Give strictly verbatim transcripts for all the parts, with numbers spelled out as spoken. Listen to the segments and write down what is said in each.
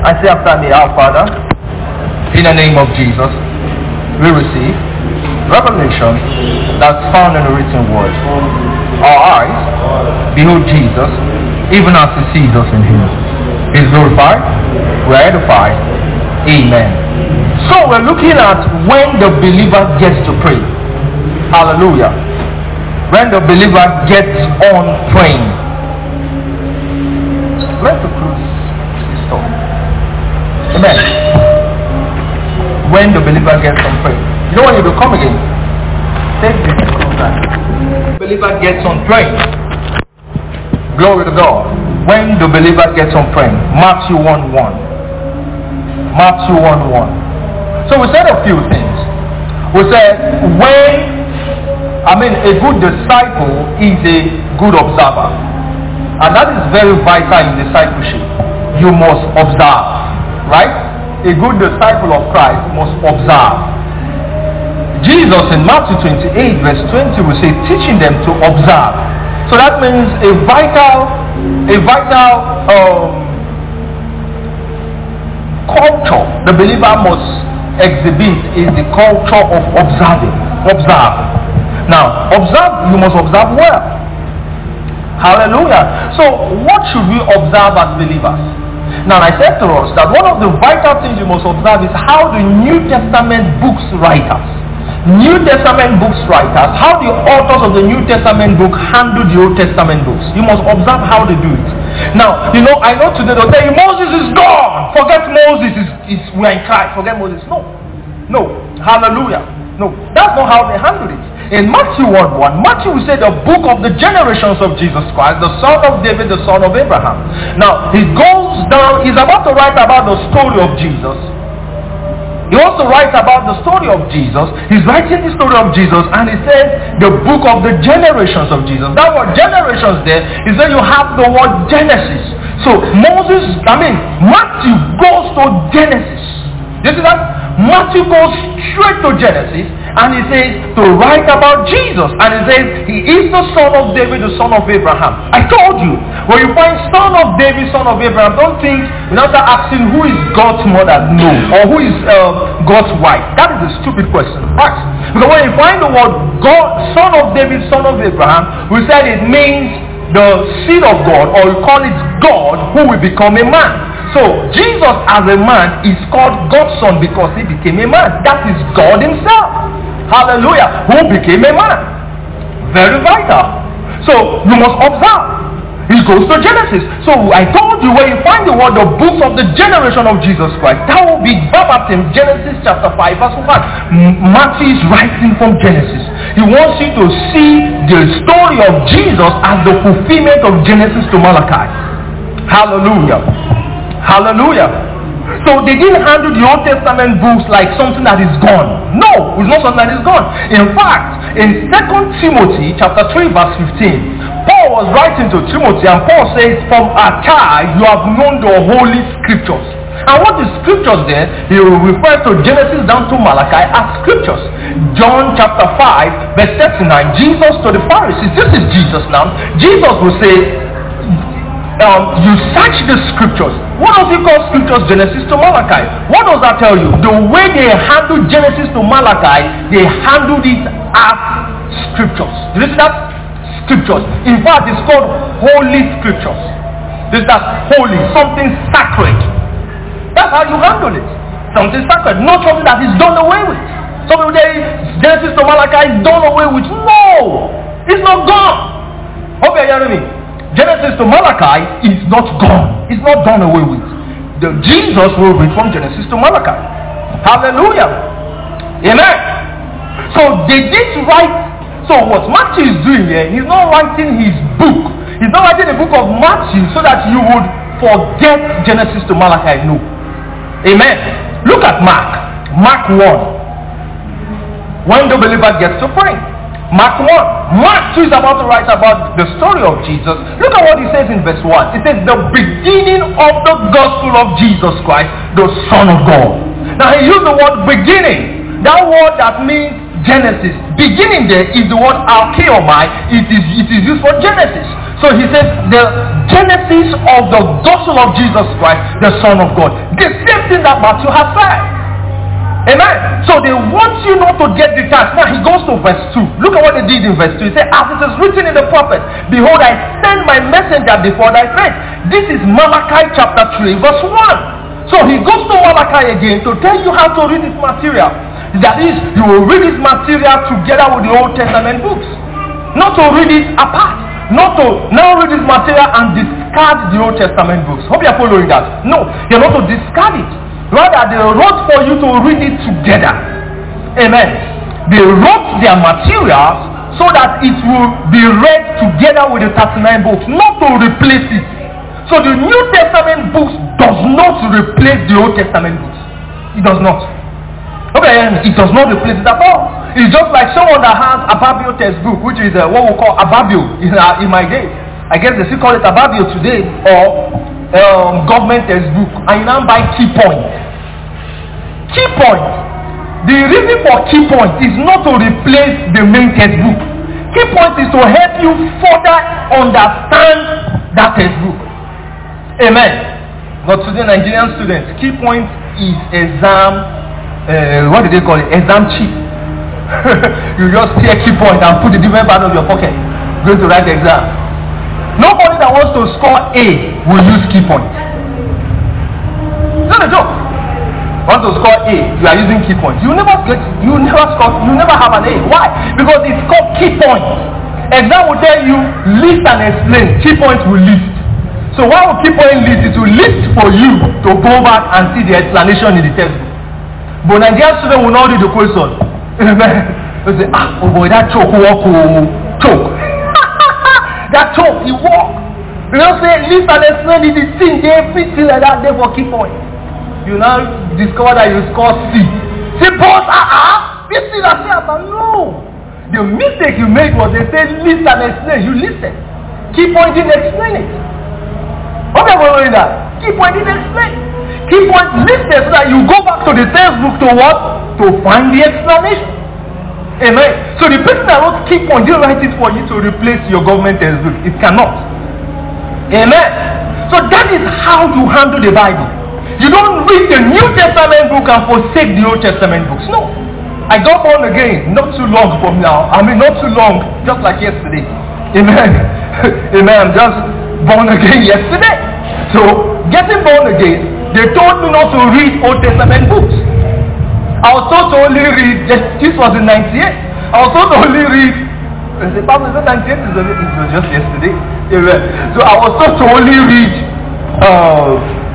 I say after me, our Father, in the name of Jesus, we receive revelation that's found in the written word. Our eyes behold Jesus, even as he sees us in him. He's glorified, we're edified. Amen. So we're looking at when the believer gets to pray. Hallelujah. When the believer gets on praying. Let's close this talk. Amen. When the believer gets on praying. You know when you do come again? Take this closer. Believer gets on praying. Glory to God. When the believer gets on praying. Matthew one one. Matthew one one. So we said a few things. We said when, I mean, a good disciple is a good observer. And that is very vital in discipleship. You must observe. Right? A good disciple of Christ must observe. Jesus in Matthew twenty-eight verse twenty will say, teaching them to observe. So that means a vital, a vital um, culture the believer must exhibit is the culture of observing. Observe. Now, observe, you must observe well. Hallelujah. So, what should we observe as believers? Now, I said to us that one of the vital things you must observe is how the New Testament books writers, New Testament books writers, how the authors of the New Testament book handle the Old Testament books. You must observe how they do it. Now, you know, I know today they'll tell you, Moses is gone. Forget Moses, is, is we're in Christ. Forget Moses. No. No. Hallelujah. No. That's not how they handle it. In Matthew one one, Matthew will say the book of the generations of Jesus Christ, the son of David, the son of Abraham. Now, he goes down, he's about to write about the story of Jesus. He also writes about the story of Jesus. He's writing the story of Jesus and he says the book of the generations of Jesus. That word generations there is where you have the word Genesis. So Moses, I mean, Matthew goes to Genesis. You see that? Matthew goes straight to Genesis and he says to write about Jesus. And he says he is the son of David, the son of Abraham. I told you, when you find son of David, son of Abraham, don't think, you not start asking who is God's mother? No. Or who is uh, God's wife? That is a stupid question. Right? Because when you find the word God, son of David, son of Abraham, we said it means the seed of God, or we call it God who will become a man. So Jesus as a man is called God's son because he became a man. That is God himself. Hallelujah. Who became a man. Very vital. So you must observe. He goes to Genesis. So I told you where you find the word, the books of the generation of Jesus Christ. That will be verbatim Genesis chapter five verse one. Matthew is writing from Genesis. He wants you to see the story of Jesus as the fulfillment of Genesis to Malachi. Hallelujah. Hallelujah. So they didn't handle the Old Testament books like something that is gone. No, it's not something that is gone. In fact, in Second Timothy chapter three verse fifteen, Paul was writing to Timothy and Paul says, from a child you have known the holy scriptures. And what is scriptures there? He will refer to Genesis down to Malachi as scriptures. John chapter five verse thirty-nine, Jesus to the Pharisees. This is Jesus now. Jesus will say, Um, you search the scriptures. What does he call scriptures? Genesis to Malachi. What does that tell you? The way they handled Genesis to Malachi, they handled it as scriptures. Do you see that? Scriptures. In fact, it's called holy scriptures. This is that holy, something sacred. That's how you handle it. Something sacred, not something that is done away with. Some people say Genesis to Malachi is done away with. No, it's not gone. Hope you're hearing me. Genesis to Malachi is not gone. It's not done away with. The Jesus will read from Genesis to Malachi. Hallelujah. Amen. So they did write. So what Matthew is doing here, he's not writing his book. He's not writing the book of Matthew so that you would forget Genesis to Malachi. No. Amen. Look at Mark. Mark one. When the believer gets to pray. Mark one. Mark two is about to write about the story of Jesus. Look at what he says in verse one. It says the beginning of the gospel of Jesus Christ, the Son of God. Now he used the word beginning. That word that means Genesis. Beginning there is the word archaeomai. It is, it is used for Genesis. So he says the genesis of the gospel of Jesus Christ, the Son of God. The same thing that Matthew has said. Amen. So they want you not to get detached. Now he goes to verse two. Look at what they did in verse two. He said, as it is written in the prophet, behold, I send my messenger before thy face. This is Malachi chapter three, verse one. So he goes to Malachi again to tell you how to read this material. That is, you will read this material together with the Old Testament books. Not to read it apart. Not to now read this material and discard the Old Testament books. Hope you are following that. No, you're not to discard it. Rather, they wrote for you to read it together. Amen. They wrote their materials so that it will be read together with the thirty-nine books, not to replace it. So the New Testament books does not replace the Old Testament books. It does not. Okay, it does not replace it at all. It's just like someone that has a Ababio textbook, which is uh, what we call Ababio in, uh, in my day. I guess they still call it Ababio today, or um, government textbook, and you now buy key points. Key points. The reason for key points is not to replace the main textbook. Key points is to help you further understand that textbook. Amen. But today, Nigerian students, key points is exam, uh, what do they call it? Exam cheat. You just see a key point and put the different part of your pocket going to write the exam. Nobody that wants to score A will use key points. Not a joke. Want to score A, you are using key points. You never get, you never score, you never have an A. Why? Because it's called key points. Exam will tell you list and explain. Key points will list. So why will key point list? It will list for you to go back and see the explanation in the textbook. But Nigerian student will not read the question. They say, ah, oh boy, that choke walk, oh, choke. That choke, he walk. You don't say, list and explain it, the thing, they everything like that, they for key point. You now discover that you score C. Say, boss, ah, ah, this thing I say, but no. The mistake you made was they said, list and explain. You listen. Key point didn't explain it. What are you doing that? Key point didn't explain. Key point listed so that you go back to the textbook to what? To find the explanation. Amen. So the person that wrote key point didn't write it for you to replace your government textbook. It cannot. Amen. So that is how you handle the Bible. You don't read the New Testament book and forsake the Old Testament books. No. I got born again not too long from now. I mean not too long, just like yesterday. Amen. Amen. I'm just born again yesterday. So getting born again, they told me not to read Old Testament books. I was told to only read, this was in ninety-eight. I was told to only read, the Bible said ninety-eight, it was just yesterday. So I was told to only read uh,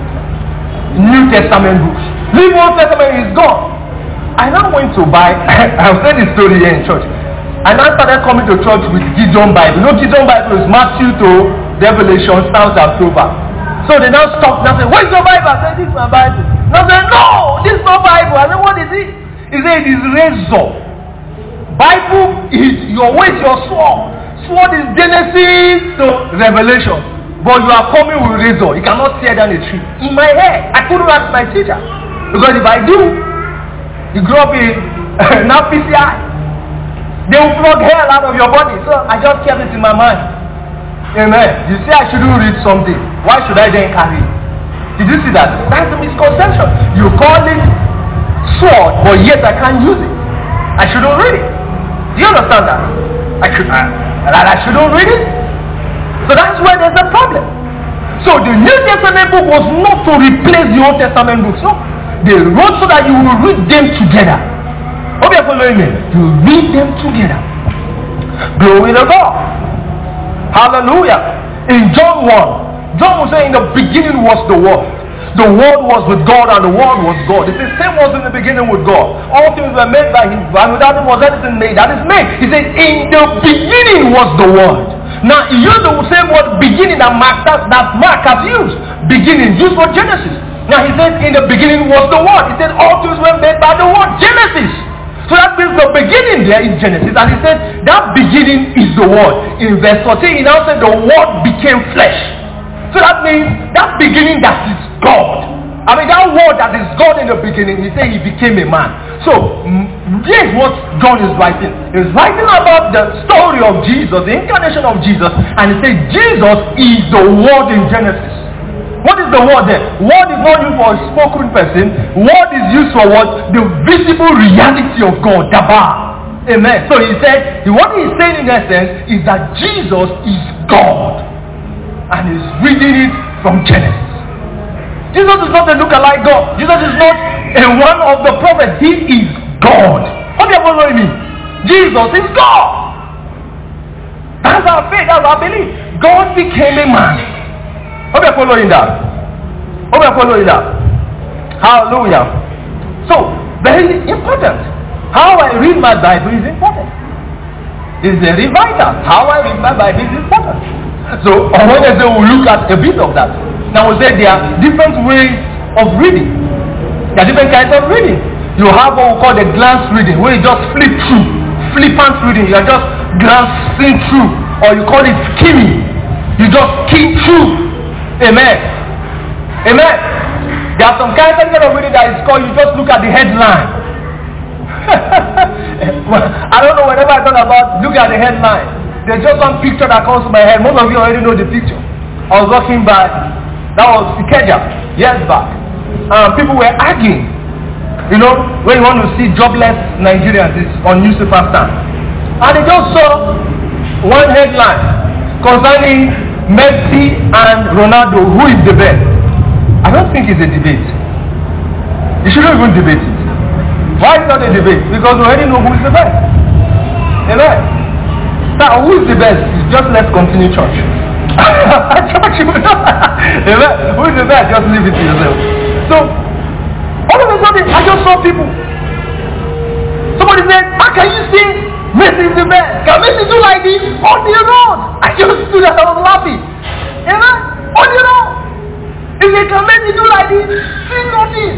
New Testament books. Leave Old Testament is gone. I now went to buy, I've said this story here in church. I now started coming to church with Gideon Bible. You know Gideon Bible is Matthew to Revelation, Psalms and Proverbs. So they now stopped and said, where's your Bible? I said, this is my Bible. Now they said, no, this is not Bible. I said, what is it? He said, it is razor. Bible is your way, your sword. Sword is Genesis to Revelation. But you are coming with razor. You cannot tear down a tree. In my head, I couldn't ask my teacher. Because if I do, you grow up in now P C I. They will plug hell out of your body. So I just kept it in my mind. Amen. You say I shouldn't read something. Why should I then carry it? Did you see that? That's a misconception. You call it sword, but yet I can't use it. I shouldn't read it. Do you understand that? I should uh, that I shouldn't read it? So that's where there's a problem. So the New Testament book was not to replace the Old Testament books. No. They wrote so that you will read them together. Hope you're following me. You read them together. Glory to God. Hallelujah. In John one, John was saying in the beginning was the Word. The Word was with God and the Word was God. It says same was in the beginning with God. All things were made by Him, and without Him was anything made that is made. He said in the beginning was the Word. Now he used the same word beginning that Mark, that, that Mark has used. Beginning, used for Genesis. Now he says in the beginning was the Word. He said all things were made by the Word. Genesis. So that means the beginning there is Genesis. And he said that beginning is the Word. In verse fourteen he now said the Word became flesh. So that means that beginning that is God. I mean that same word that is God in the beginning, he said he became a man. So, here's what John is writing. He's writing about the story of Jesus, the incarnation of Jesus, and he said Jesus is the word in Genesis. What is the word there? Word is not used for a spoken person. Word is used for what? The visible reality of God, Daba. Amen. So he said, what he's saying in essence is that Jesus is God. And he's reading it from Genesis. Jesus is not a look-alike God. Jesus is not a one of the prophets. He is God. What do you following me? Jesus is God. That's our faith. That's our belief. God became a man. Hope you're following that. Hope you're following that. Hallelujah. So, very important. How I read my Bible is important. It's very vital. How I read my Bible is important. So, on Wednesday we'll look at a bit of that. Now we say there are different ways of reading. There are different kinds of reading. You have what we call the glance reading, where you just flip through. Flippant reading. You are just glancing through. Or you call it skimming. You just skim through. Amen. Amen. There are some kinds of reading that is called you just look at the headline. I don't know whenever I talk about look at the headline. There's just one picture that comes to my head. Most of you already know the picture. I was walking by. That was Ikeja, years back. Um, people were arguing. You know, when you want to see jobless Nigerians, it's on newspaper stand. And they just saw one headline concerning Messi and Ronaldo, who is the best. I don't think it's a debate. You shouldn't even debate it. Why is it not a debate? Because we already know who is the best. Amen. Now, who is the best? Just let's continue church. Church, amen. Who is the best? Just leave it to yourself. So, all of a sudden, I just saw people. Somebody said, how can you say Messi is the best? Can Messi do like this on the road? I just stood there, I was laughing. Amen. On the road. If they can Messi do like this, see nothing.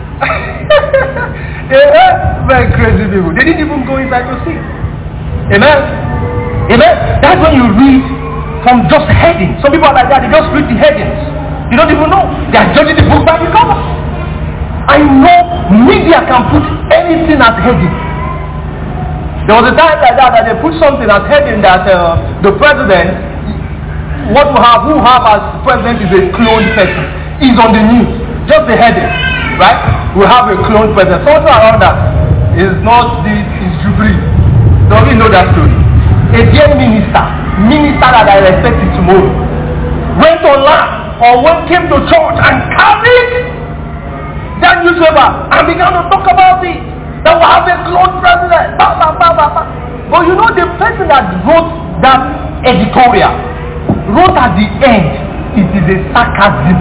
Amen. Very crazy people. They didn't even go inside to see. Amen. Amen. That's when you read from just headings. Some people are like that. They just read the headings. You don't even know. They are judging the book by the cover. I know media can put anything as heading. There was a time like that that they put something as heading that uh, the president, what we have, who have as president is a cloned person. Is on the news. Just the heading. Right? We have a clone president. Something around that is not this, is Jubilee. Don't we know that story? A dear minister, minister that I respected tomorrow, went online or went, came to church and carried that newspaper and began to talk about it. That we have a clone president. Bah, bah, bah, bah, bah. But you know the person that wrote that editorial wrote at the end, it is a sarcasm.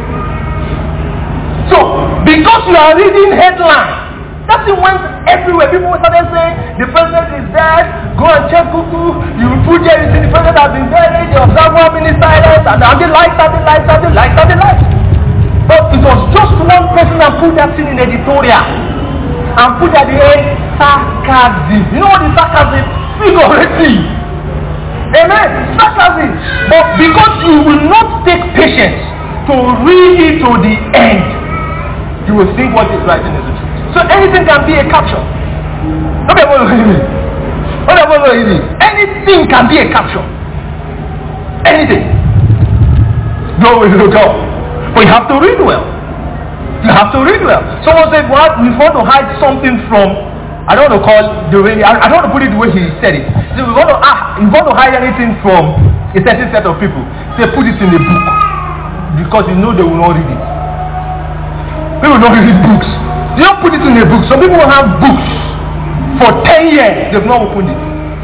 So, because you are reading headlines, that thing went everywhere. People started saying, the president is dead, go and check Google, you put there, you see the president has been dead, they observe one minute silence, and the lights, and the lights, and the lights, and the lights. But it was just one person that put that thing in editorial, and put at the end, sarcasm. You know what is sarcasm? Figurative. Amen? Sarcasm. But because you will not take patience to read it to the end, you will think what is writing is the truth. So anything can be a caption. Okay, what do you mean? Okay, what do you mean? Anything can be a caption. Anything. No way to go. But you have to read well. You have to read well. Someone said, what? We want to hide something from, I don't want to call the way, I, I don't want to put it the way he said it. So we want to, ah, we want to hide anything from a certain set of people. Say, put it in the book. Because you know they will not read it. People don't read books. You don't put it in a book. Some people have books for ten years. They've not opened it.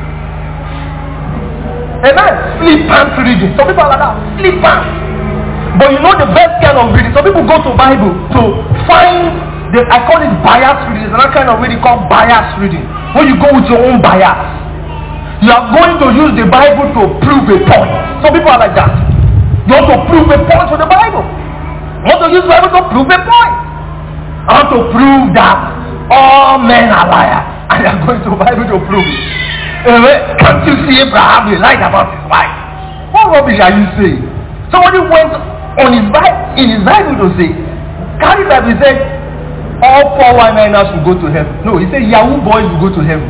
Amen. Flippant reading. Some people are like that. Flippant. But you know the best kind of reading. Some people go to Bible to find the, I call it bias reading. There's another kind of reading called bias reading. When you go with your own bias. You are going to use the Bible to prove a point. Some people are like that. You want to prove a point for the Bible. You want to use the Bible to prove a point. I want to prove that all men are liars. And they are going to the Bible to prove it. Anyway, can't you see Abraham? He lied about his wife. What rubbish are you saying? Somebody went on his Bible, in his Bible to say, carry Bible, he said, all four one niners will go to heaven. No, he said, Yahoo boys will go to heaven.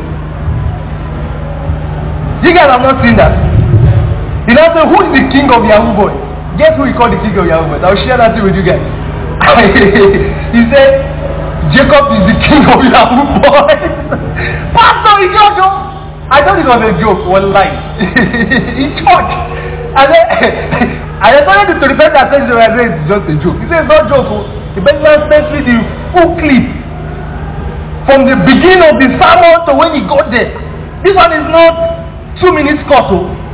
You guys have not seen that. He now said, who is the king of Yahoo boys? Guess who he called the king of Yahoo boys? I'll share that thing with you guys. He said, Jacob is the king of Yahoo boys. Pastor, he joke. I thought it was a joke, one line. He talked. And then, and I told him to repent that says it's just a joke. He said, it's not a joke. The Benjamin sent me the full clip from the beginning of the sermon to when he got there. This one is not two minutes cut.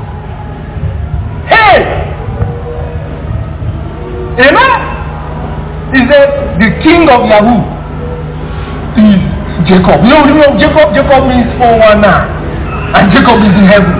Hey! Amen? He said, the king of Yahoo is Jacob. No, you know, Jacob, Jacob means four one nine. And Jacob is in heaven.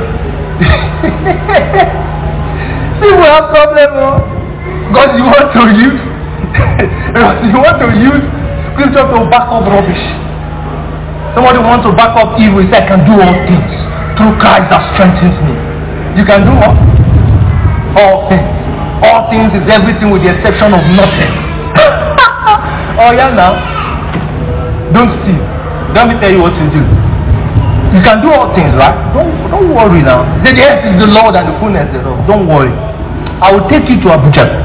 See, we have problem, no? God, you want to use you want to use scripture to back up rubbish. Somebody wants to back up evil. He said, I can do all things through Christ that strengthens me. You can do what? All things. All things is everything with the exception of nothing. Oh yeah, now. Don't steal. Let me tell you what to do. You can do all things, right? Don't don't worry now. The earth is the Lord and the fullness thereof. Don't worry. I will take you to Abuja.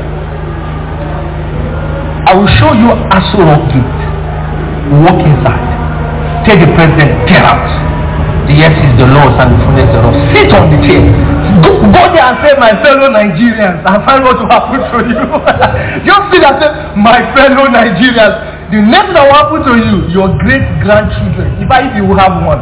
I will show you Aso Rock Gate. Walk inside. Tell the president, get out. The earth is the Lord's and the fullness thereof. Sit on the chair. Go, go there and say, my fellow Nigerians, and find what will happen to you. Just sit and say, my fellow Nigerians. The next that will happen to you, your great grandchildren, if I if you will have one.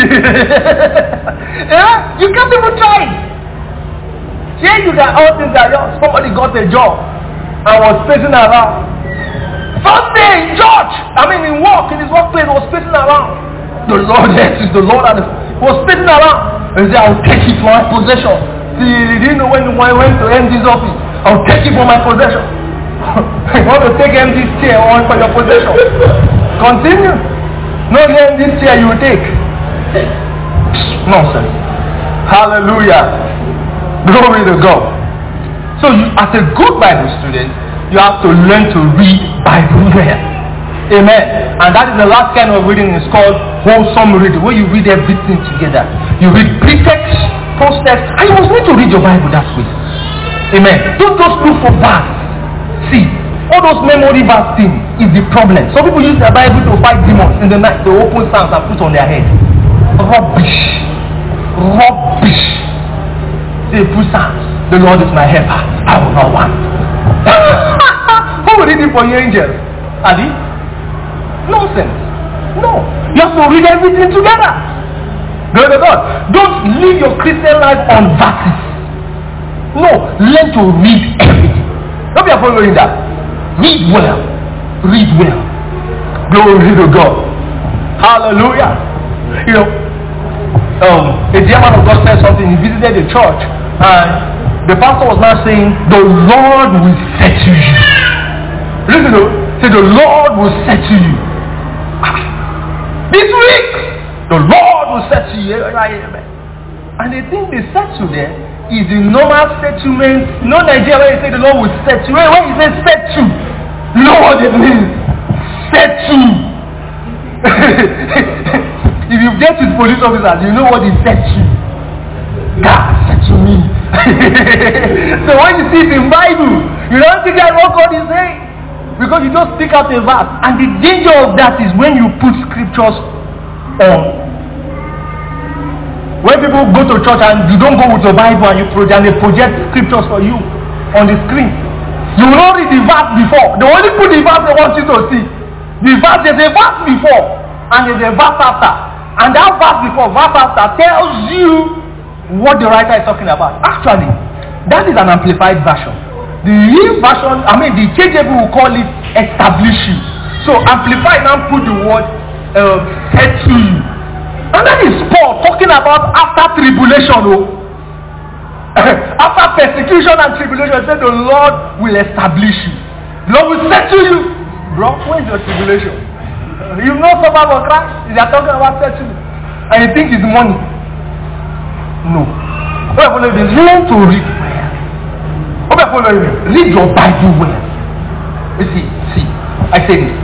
Yeah? You can't even try it. Here you that all things are yours. Somebody got a job and was pacing around. First day in church, I mean in work, in his workplace, was pacing around. The Lord, yes, is the Lord, and he was pacing around. And he said, I'll take it for my possession. See, he didn't know when I went to M D's office. I'll take it for my possession. You want to take M D's chair on for your possession. Continue. No M D's chair you will take. Nonsense. Hallelujah. Glory to God. So you, as a good Bible student, you have to learn to read Bible well. Amen. And that is the last kind of reading. Is called wholesome reading, where you read everything together. You read pretext, post-text, and you must need to read your Bible that way. Amen. Don't just look for verse. See, all those memory verse things is the problem. Some people use their Bible to fight demons in the night. They open psalms and put on their head. Rubbish. Rubbish. They put psalms. The Lord is my helper. I will not want. Who will read it for you, angels? Adi? Nonsense. No. You have to read everything together. Glory to God. Don't live your Christian life on verses. No. Learn to read everything. Don't be following that. Read well. Read well. Glory to God. Hallelujah. You know, um, a dear man of God said something. He visited the church and the pastor was now saying, the Lord will settle you. Listen to it. Say, the Lord will settle you. Ah. This week, the Lord will settle you. And they think they settle there is the normal settlement. No Nigeria where you say the Lord will settle. When you say settle, you know what it means. Settle. If you get with police officers, you know what is settle. God settle me. So when you see it in Bible, you don't think that's what God is saying. Because you just pick out a verse. And the danger of that is when you put scriptures on. When people go to church and you don't go with your Bible and you project, and they project scriptures for you on the screen. You will not read the verse before. They only put the verse they want you to see. The verse, there's a verse before and there's a verse after. And that verse before, verse after tells you what the writer is talking about. Actually, that is an amplified version. The real version, I mean the K J V will call it establish you. So amplified now put the word uh, set to you. And that is Paul talking about after tribulation. Oh. After persecution and tribulation, he said the Lord will establish you. The Lord will settle you. Bro, where is your tribulation? You know suffer for Christ? They are talking about settlement. And you think it's money. No. Learn to read well. Read your Bible well. You see, See, I say this.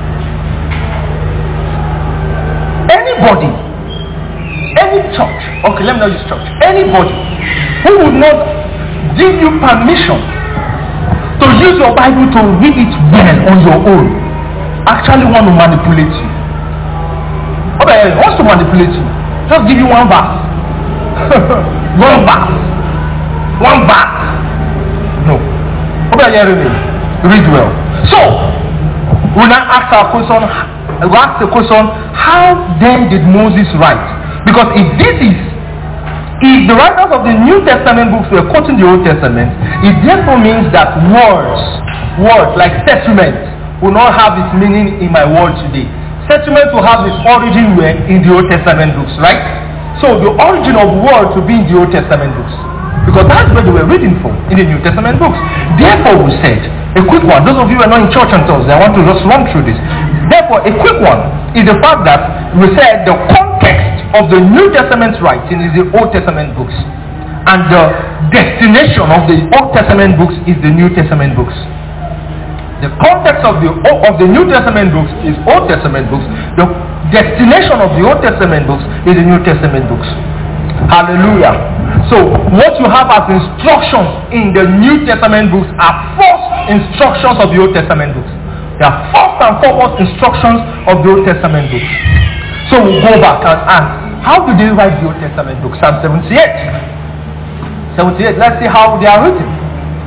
Anybody, any church, okay, let me not use church, anybody who would not give you permission to use your Bible to read it well on your own actually want to manipulate you. Okay, wants to manipulate you. Just give you one verse. one verse. One verse. No. Okay, read well. So, we now ask our question, we ask the question, how then did Moses write? Because if this is, if the writers of the New Testament books were quoting the Old Testament, it therefore means that words, words like settlement, will not have its meaning in my world today. Settlement will have its origin where in the Old Testament books, right? So the origin of word to be in the Old Testament books, because that's where they were reading from in the New Testament books. Therefore, we said a quick one. Those of you who are not in church on Thursday, I want to just run through this. Therefore, a quick one is the fact that we said the context of the New Testament writing is the Old Testament books, and the destination of the Old Testament books is the New Testament books. The context of the of the New Testament books is Old Testament books. The destination of the Old Testament books is the New Testament books. Hallelujah. So what you have as instructions in the New Testament books are first instructions of the Old Testament books. They are first and foremost instructions of the Old Testament books. So we'll go back and ask, how do they write the Old Testament books? Psalm seventy-eight. seventy-eight. Let's see how they are written.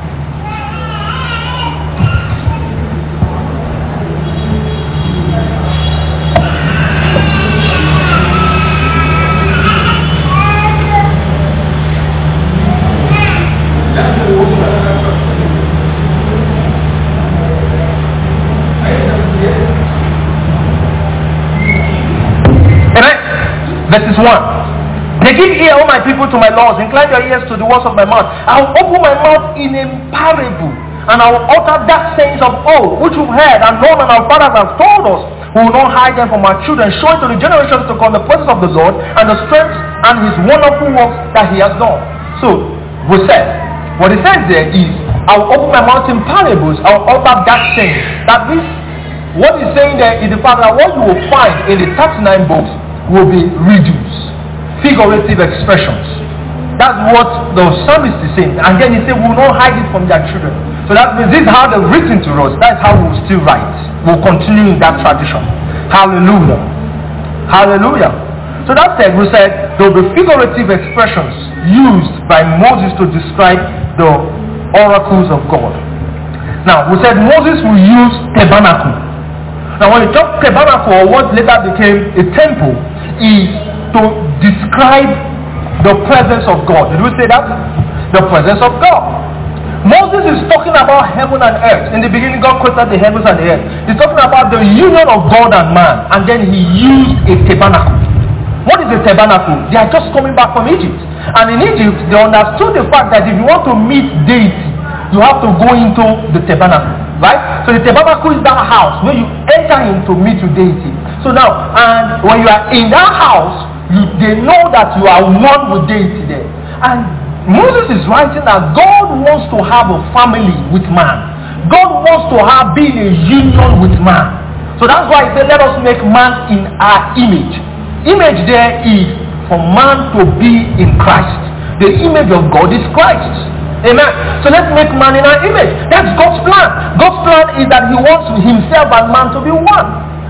Verses one. They give ear, O my people, to my laws. Incline your ears to the words of my mouth. I will open my mouth in a parable, and I will utter that sayings of old, which we've heard and known, and our fathers have told us. We will not hide them from our children, showing to the generations to come the presence of the Lord and the strength and his wonderful works that he has done. So, we said, what he says there is, I will open my mouth in parables. I will utter that saying. That this, what he's saying there is the fact that what you will find in the thirty-nine books will be riddles, figurative expressions. That's what the psalmist is saying. And then he said, we will not hide it from their children. So that means this is how they've written to us. That's how we'll still write. We'll continue in that tradition. Hallelujah. Hallelujah. So that said, we said there will be figurative expressions used by Moses to describe the oracles of God. Now, we said Moses will use tabernacle. Now, when we talk tabernacle, or what later became a temple, is to describe the presence of God. Did we say that? The presence of God. Moses is talking about heaven and earth. In the beginning, God created the heavens and the earth. He's talking about the union of God and man, and then he used a tabernacle. What is a tabernacle? They are just coming back from Egypt. And in Egypt, they understood the fact that if you want to meet deity, you have to go into the tabernacle. Right? So the tabernacle is that house where you enter in to meet your deity. So now, and when you are in that house, you, they know that you are one with deity there. And Moses is writing that God wants to have a family with man. God wants to have been a union with man. So that's why he said, let us make man in our image. Image there is for man to be in Christ. The image of God is Christ. Amen. So let's make man in our image. That's God's plan. God's plan is that he wants himself and man to be one.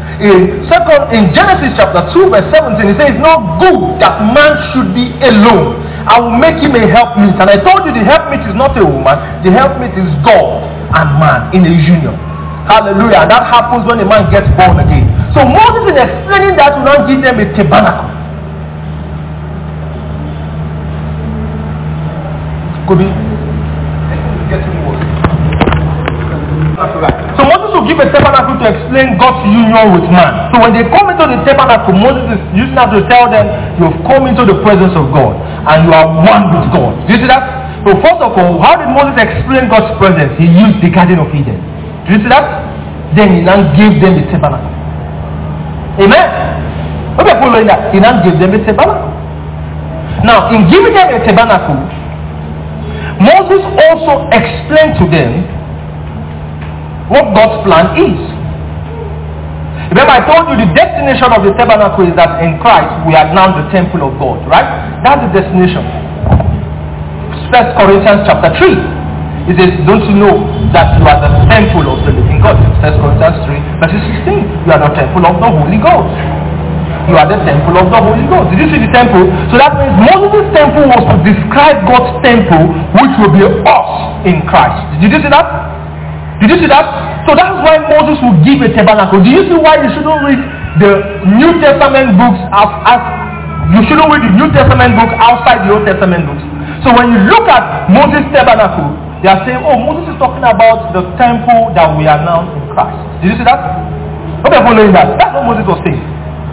In second, in Genesis chapter two verse seventeen, he says, it's not good that man should be alone. I will make him a helpmeet. And I told you the helpmeet is not a woman. The helpmeet is God and man in a union. Hallelujah. And that happens when a man gets born again. So Moses is explaining that will not give them a tabernacle. Could be getting worse. So Moses will give a tabernacle to explain God's union with man. So when they come into the tabernacle, Moses is using that to tell them, you've come into the presence of God and you are one with God. Do you see that? So first of all, how did Moses explain God's presence? He used the Garden of Eden. Do you see that? Then he now gave them the tabernacle. Amen? Okay, following that, he now gave them a tabernacle. Now, in giving them a tabernacle, Moses also explained to them what God's plan is. Remember, I told you the destination of the tabernacle is that in Christ we are now the temple of God, right? That's the destination. First Corinthians chapter three. It says, don't you know that you are the temple of the living God? First Corinthians three, verse sixteen. You are the temple of the Holy Ghost. You are the temple of the Holy Ghost. Did you see the temple? So that means Moses' temple was to describe God's temple, which will be us in Christ. Did you see that? Did you see that? So that's why Moses will give a tabernacle. Do you see why you shouldn't read the New Testament books as, as you shouldn't read the New Testament book outside the Old Testament books? So when you look at Moses' tabernacle, they are saying, oh, Moses is talking about the temple that we are now in Christ. Did you see that? Hope you're following that. That's what Moses was saying.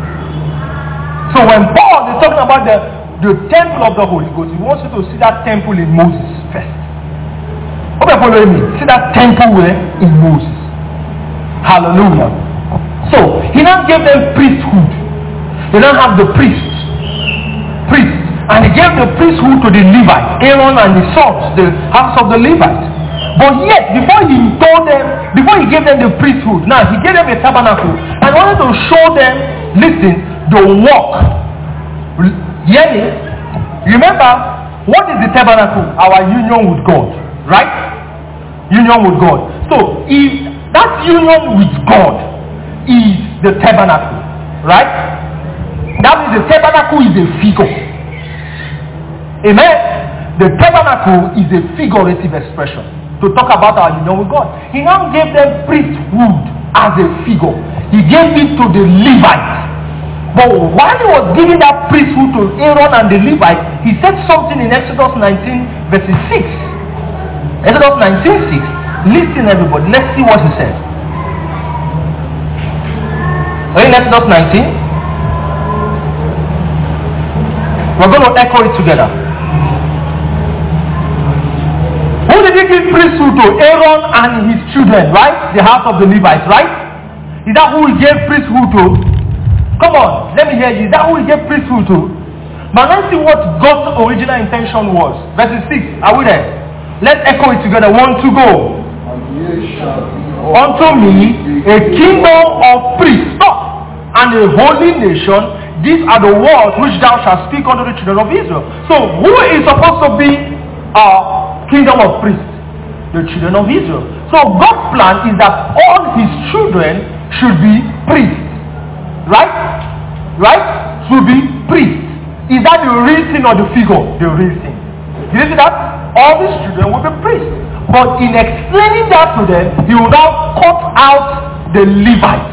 So when Paul is talking about the, the temple of the Holy Ghost, he wants you to see that temple in Moses first. Hope you're following me. See that temple where? In Moses. Hallelujah. So he now gave them priesthood. They now have the priests. Priests. And he gave the priesthood to the Levites, Aaron and his sons, the house of the Levites. But yet, before he told them, before he gave them the priesthood, now he gave them a tabernacle and wanted to show them, listen, the work. Hear me? Remember, what is the tabernacle? Our union with God, right? Union with God. So, if that union with God is the tabernacle, right? That means the tabernacle is a figure. Amen. The tabernacle is a figurative expression to talk about our union with God. He now gave them priesthood as a figure. He gave it to the Levites. But while he was giving that priesthood to Aaron and the Levites, he said something in Exodus nineteen verses six. Exodus nineteen six. Listen everybody, let's see what he said. In Exodus nineteen, we're going to echo it together. Who did he give priesthood to? Aaron and his children, right? The house of the Levites, right? Is that who he gave priesthood to? Come on, let me hear you. Is that who he gave priesthood to? But let's see what God's original intention was. Verse six, are we there? Let's echo it together. One, two, go. Unto me a kingdom of priests, stop, and a holy nation. These are the words which thou shalt speak unto the children of Israel. So who is supposed to be a kingdom of priests? The children of Israel. So God's plan is that all his children should be priests. Right? Right? Should be priests. Is that the real thing or the figure? The real thing. Did you see that? All these children will be priests. But in explaining that to them, he will now cut out the Levites,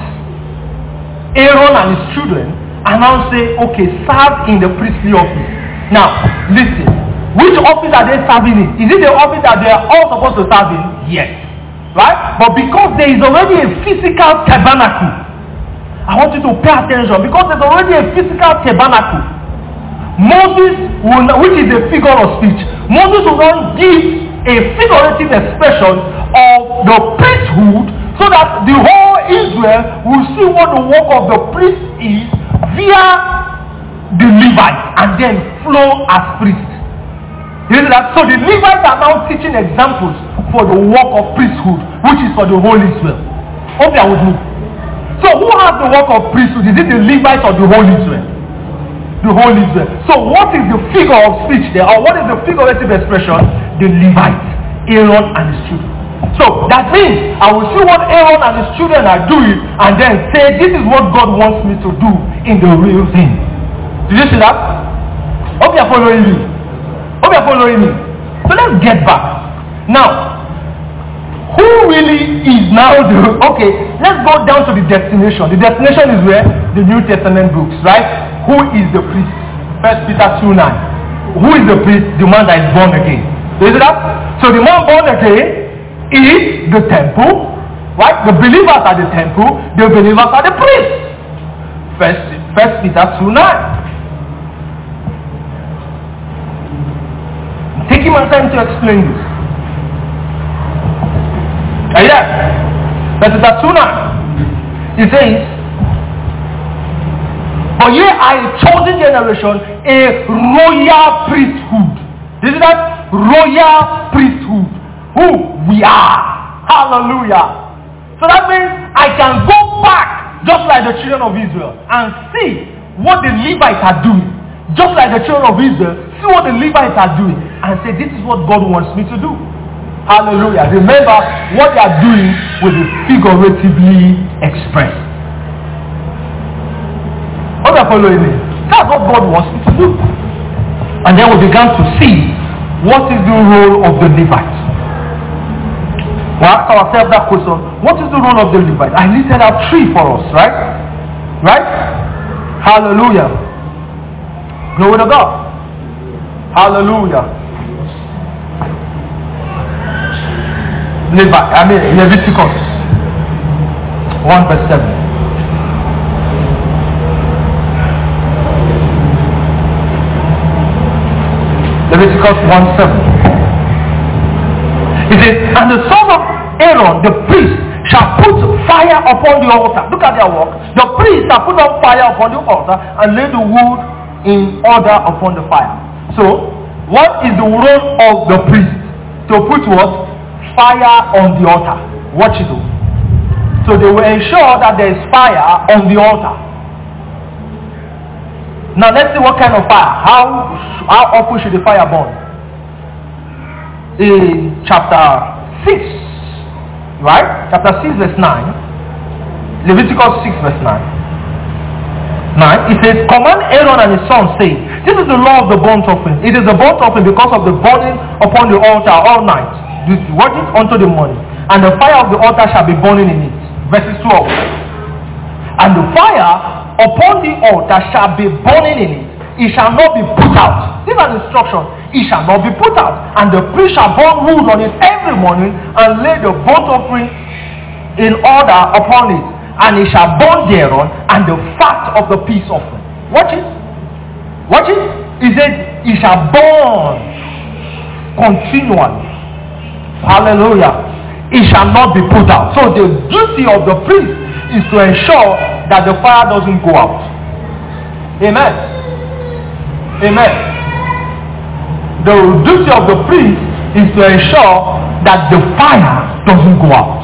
Aaron and his children, and now say, okay, serve in the priestly office. Now, listen. Which office are they serving in? Is it the office that they are all supposed to serve in? Yes. Right? But because there is already a physical tabernacle, I want you to pay attention, because there's already a physical tabernacle. Moses, will not, which is a figure of speech, Moses will not give a figurative expression of the priesthood so that the whole Israel will see what the work of the priest is via the Levites and then flow as priests. You see that? So the Levites are now teaching examples for the work of priesthood, which is for the whole Israel. Hope you are with me. So who has the work of priesthood? Is it the Levites or the whole Israel? The whole Israel. So what is the figure of speech there? Or what is the figurative expression? The Levites, Aaron and his children. So that means I will see what Aaron and his children are doing and then say, this is what God wants me to do in the real thing. Did you see that? Hope you are following me. Hope you are following me. So let's get back. Now, who really is now the... Okay, let's go down to the destination. The destination is where? The New Testament books, right? Who is the priest? First Peter two nine. Who is the priest? The man that is born again. Is it that? So the man born again is the temple, right? The believers are the temple. The believers are the priests. First, First Peter two nine. I'm taking my time to explain this. Are you there? First Peter two nine. It says, but ye are a chosen generation, a royal priesthood. This is that royal priesthood. Who we are. Hallelujah. So that means I can go back just like the children of Israel and see what the Levites are doing. Just like the children of Israel, see what the Levites are doing and say, this is what God wants me to do. Hallelujah. Remember, what they are doing will be figuratively expressed. Are you following me? That's what God wants me to do. And then we began to see what is the role of the Levites. We ask ourselves that question, what is the role of the Levites? I listed out three for us, right? Right? Hallelujah. Glory to God. Hallelujah. Levi, I mean Leviticus one verse seven. Leviticus one seven. It says, and the son of Aaron, the priest, shall put fire upon the altar. Look at their work. The priest shall put on fire upon the altar and lay the wood in order upon the fire. So, what is the role of the priest? To put what? Fire on the altar. What you do? So they will ensure that there is fire on the altar. Now let's see what kind of fire. How, how often should the fire burn? In chapter six, right? Chapter six verse nine. Leviticus six verse nine. nine, it says, command Aaron and his sons, saying, this is the law of the burnt offering. It is a burnt offering because of the burning upon the altar all night. You watch it unto the morning. And the fire of the altar shall be burning in it. Verses twelve. And the fire upon the altar shall be burning in it. It shall not be put out. These are the instructions. It shall not be put out. And the priest shall burn wood on it every morning and lay the burnt offering in order upon it. And it shall burn thereon and the fat of the peace offering. Watch it. Watch it. It says it shall burn continually. Hallelujah. It shall not be put out. So the duty of the priest is to ensure that the fire doesn't go out. Amen. Amen. The duty of the priest is to ensure that the fire doesn't go out.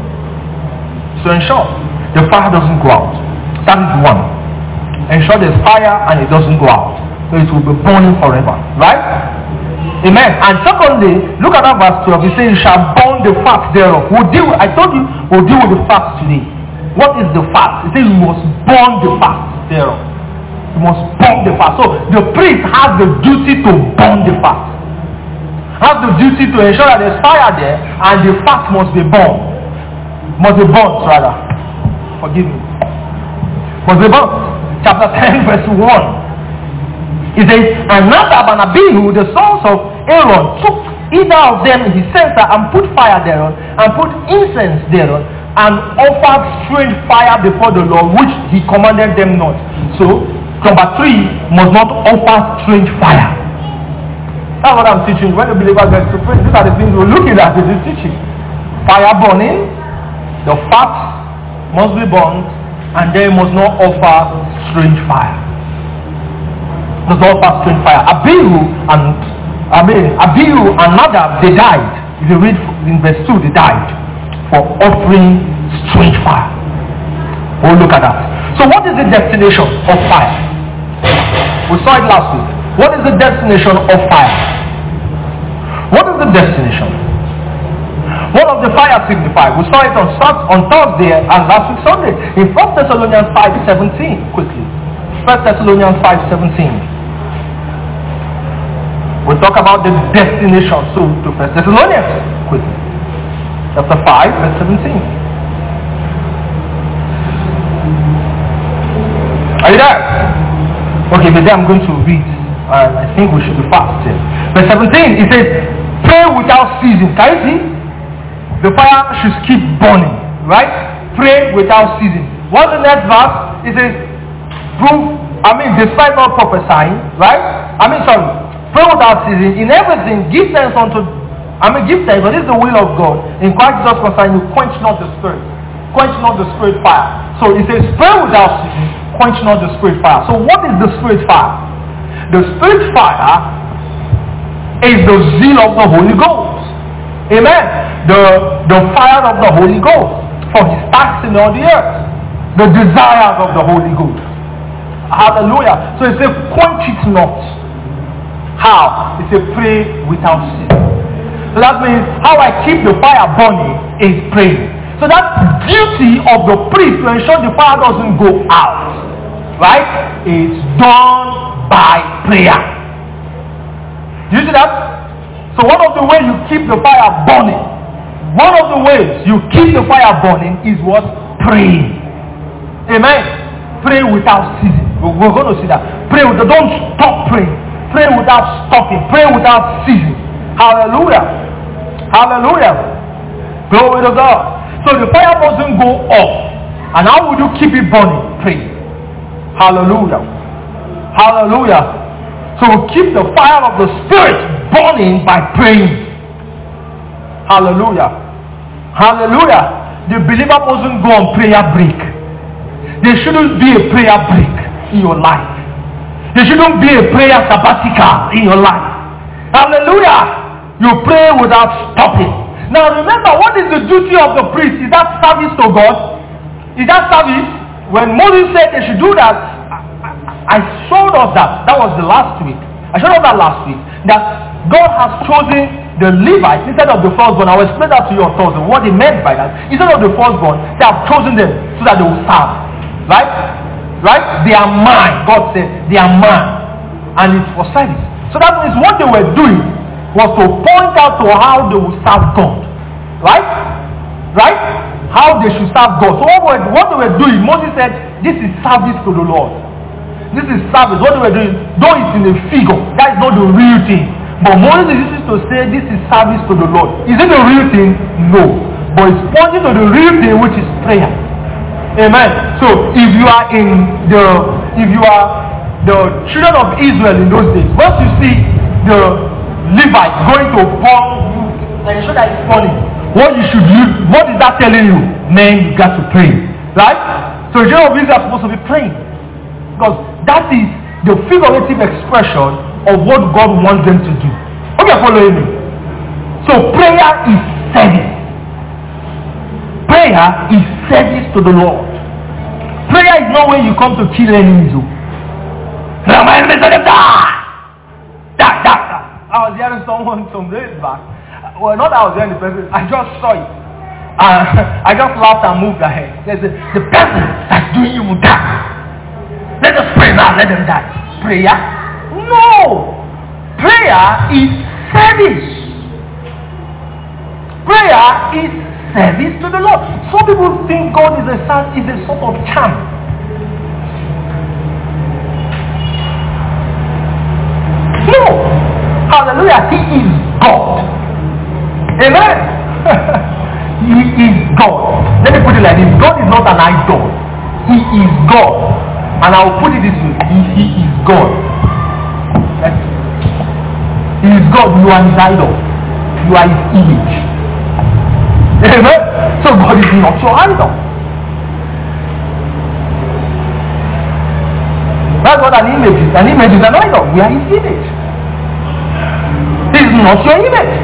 So ensure the fire doesn't go out. That is one. Ensure there's fire and it doesn't go out. So it will be burning forever. Right? Amen. And secondly, look at that verse twelve. It says, you shall burn the fat thereof. We'll deal with, I told you, we'll deal with the fat today. What is the fat? It says you must burn the fat thereof. You must burn the fat. So the priest has the duty to burn the fat. Has the duty to ensure that there's fire there and the fat must be burned. Must be burnt rather. Forgive me. Must be burnt. Chapter ten verse one. It says, and Nadab and Abihu, the sons of Aaron, took either of them in his censer and put fire thereon, and put incense thereon, and offered strange fire before the Lord, which he commanded them not. So, number three, must not offer strange fire. That's what I'm teaching. When the believer gets to pray, these are the things we're looking at in this teaching. Fire burning, the fat must be burnt, and they must not offer strange fire. Must not offer strange fire. Abihu and I mean Abihu and Nadab, they died. If you read in verse two, they died for offering strange fire. We'll look at that. So what is the destination of fire? We saw it last week. What is the destination of fire? What is the destination? What does the fire signify? We saw it on, on Thursday and last week Sunday. In First Thessalonians five seventeen, quickly. First Thessalonians five seventeen. We talk about the destination. So to First Thessalonians, quickly. Chapter five, verse seventeen. Are you there? Okay, but then I'm going to read, and I think we should be fast here. Verse seventeen, it says, pray without ceasing. Can you see? The fire should keep burning, right? Pray without ceasing. What's the next verse? It says, prove, I mean, despite not prophesying, right? I mean, sorry, pray without ceasing. In everything, give thanks unto, I mean, give thanks, but this is the will of God. In Christ Jesus concerning you, quench not the spirit. Quench not the spirit fire. So it says, pray without ceasing. Quench not the spirit fire. So what is the spirit fire? The spirit fire is the zeal of the Holy Ghost. Amen. The, the fire of the Holy Ghost. for his tasks in all the earth. The desires of the Holy Ghost. Hallelujah. So he said, quench it not. How? He said, pray without ceasing. So that means how I keep the fire burning is praying. So that's the duty of the priest to ensure the fire doesn't go out. Right? It's done by prayer. Do you see that? So one of the ways you keep the fire burning, one of the ways you keep the fire burning is what? Praying. Amen. Pray without ceasing. We're going to see that. Pray without, don't stop praying. Pray without stopping. Pray without ceasing. Hallelujah. Hallelujah. Glory to God. So the fire doesn't go off. And how would you keep it burning? Pray. Hallelujah. Hallelujah. So we keep the fire of the Spirit burning by praying. Hallelujah. Hallelujah. The believer mustn't go on prayer break. There shouldn't be a prayer break in your life. There shouldn't be a prayer sabbatical in your life. Hallelujah. You pray without stopping. Now remember, what is the duty of the priest? Is that service to God? Is that service? When Moses said they should do that, I, I showed us that. That was the last week. I showed us that last week. That God has chosen the Levites instead of the firstborn. I will explain that to you on Thursday. What he meant by that. Instead of the firstborn, they have chosen them so that they will serve. Right? Right? They are mine. God said, they are mine. And it's for service. So that means what they were doing was to point out to how they will serve God. Right? Right? How they should serve God. So what, what they were doing, Moses said, this is service to the Lord. This is service. What they were doing, though it's in a figure, that is not the real thing. But Moses uses to say this is service to the Lord. Is it the real thing? No. But it's pointing to the real thing, which is prayer. Amen. So if you are in the, if you are the children of Israel in those days, once you see the Levites going to burn, and ensure that it's burning, what you should do, what is that telling you? Man, you got to pray. Right? So the children of Israel are supposed to be praying. Because that is the figurative expression of what God wants them to do. Hope you're following me. So prayer is service. Prayer is service to the Lord. Prayer is not when you come to kill enemies. My enemies are die! Die, die, die. I was hearing someone some days back. Well, not that I was hearing the person. I just saw it. Uh, I just laughed and moved ahead. There's a, the person that's doing you will die. Let us pray now. Let them die. Prayer? No. Prayer is service. Prayer is service to the Lord. Some people think God is a is a sort of charm. No. Hallelujah. He is God. Amen. He is God. Let me put it like this. God is not an idol. He is God. And I will put it this way. He, he is God. That's, he is God. You are his idol. You are his image. Amen. So God is not your idol. That's what an image is. An image is an idol. We are his image. This is not your image.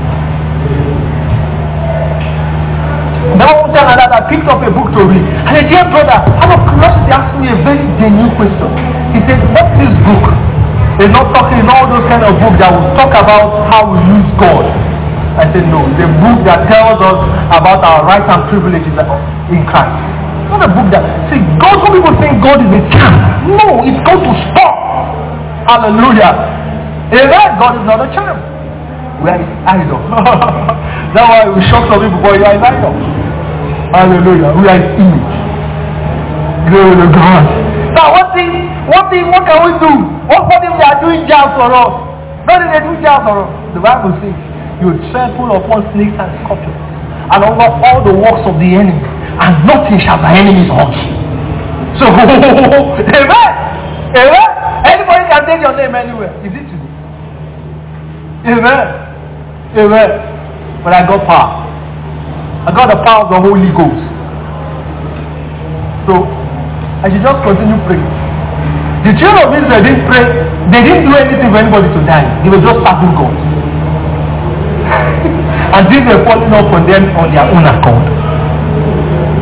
Now one time like that, I picked up a book to read. And a dear brother, out of curiosity, asked me a very genuine question. He said, what's this book? He's not talking in all those kind of books that will talk about how we use God. I said, no, it's a book that tells us about our rights and privileges in Christ. It's not a book that, see, God, some people think God is a charm. No, it's going to stop. Hallelujah. Amen. God is not a charm. We are his idol. That's why we shock some people, but you are his idol. Hallelujah. We are his image. Glory to God. Now what thing, what thing, what can we do? What, what if they are doing jobs for us? What if they do jobs for us? The Bible says, you will trample upon snakes and scorpions and over all the works of the enemy, and nothing shall by enemies hurt you. So, amen. Amen. Anybody can take your name anywhere. Is it today? Amen. Amen. But I got power. I got the power of the Holy Ghost. So, I should just continue praying. The children of Israel didn't pray. They didn't do anything for anybody to die. They were just serving God. And things were falling up on them on their own accord.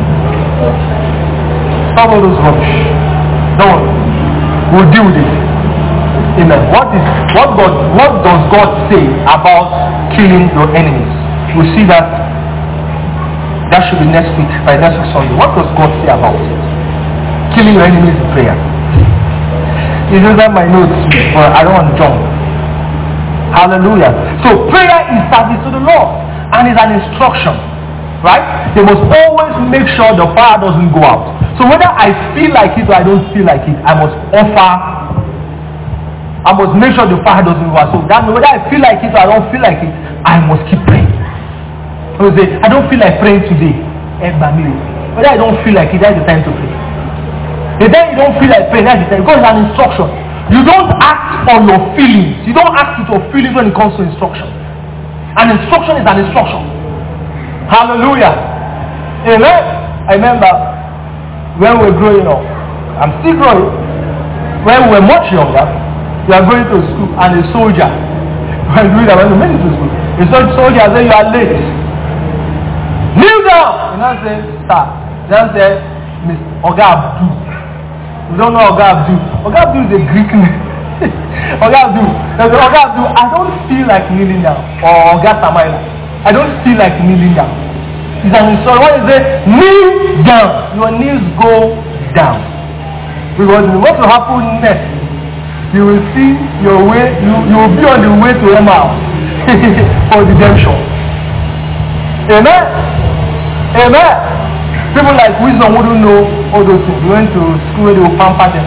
Stop all those rubbish. Don't worry. We'll deal with it. Amen. What is what God what does God say about killing your enemies? We'll see that. That should be next week, by next week Sunday. What does God say about it? Killing your enemies in prayer. This is not my notes, but I don't want to jump. Hallelujah. So prayer is service to the Lord, and it's an instruction, right? They must always make sure the fire doesn't go out. So whether I feel like it or I don't feel like it, I must offer. I must make sure the fire doesn't go out. So that means whether I feel like it or I don't feel like it, I must keep praying. I will say, I don't feel like praying today. Whether I don't feel like it, that's the time to pray. The day you don't feel like praying, that's the time. Because it's an instruction. You don't act on your feelings. You don't act with your feelings when it comes to instruction. An instruction is an instruction. Hallelujah. Amen. I remember when we were growing up. I'm still growing. When we were much younger, we are going to school and a soldier. When we went to military school, a soldier said, you are late. Kneel down. You know, say, sir. Then say, Miss Oga Abdul. You don't know Oga Abdul. Oga Abdul is a Greek name. Oga Abdul. Oga Abdul, I don't feel like kneeling down. Or Oga Samaila. I don't feel like kneeling down. It's an insult. What is it? Kneel down. Your knees go down. Because what will happen next? You will see your way. You, you will be on the way to Emmaus for redemption. Amen. Amen. People like wisdom wouldn't know all those things. We went to school where they will pamper them.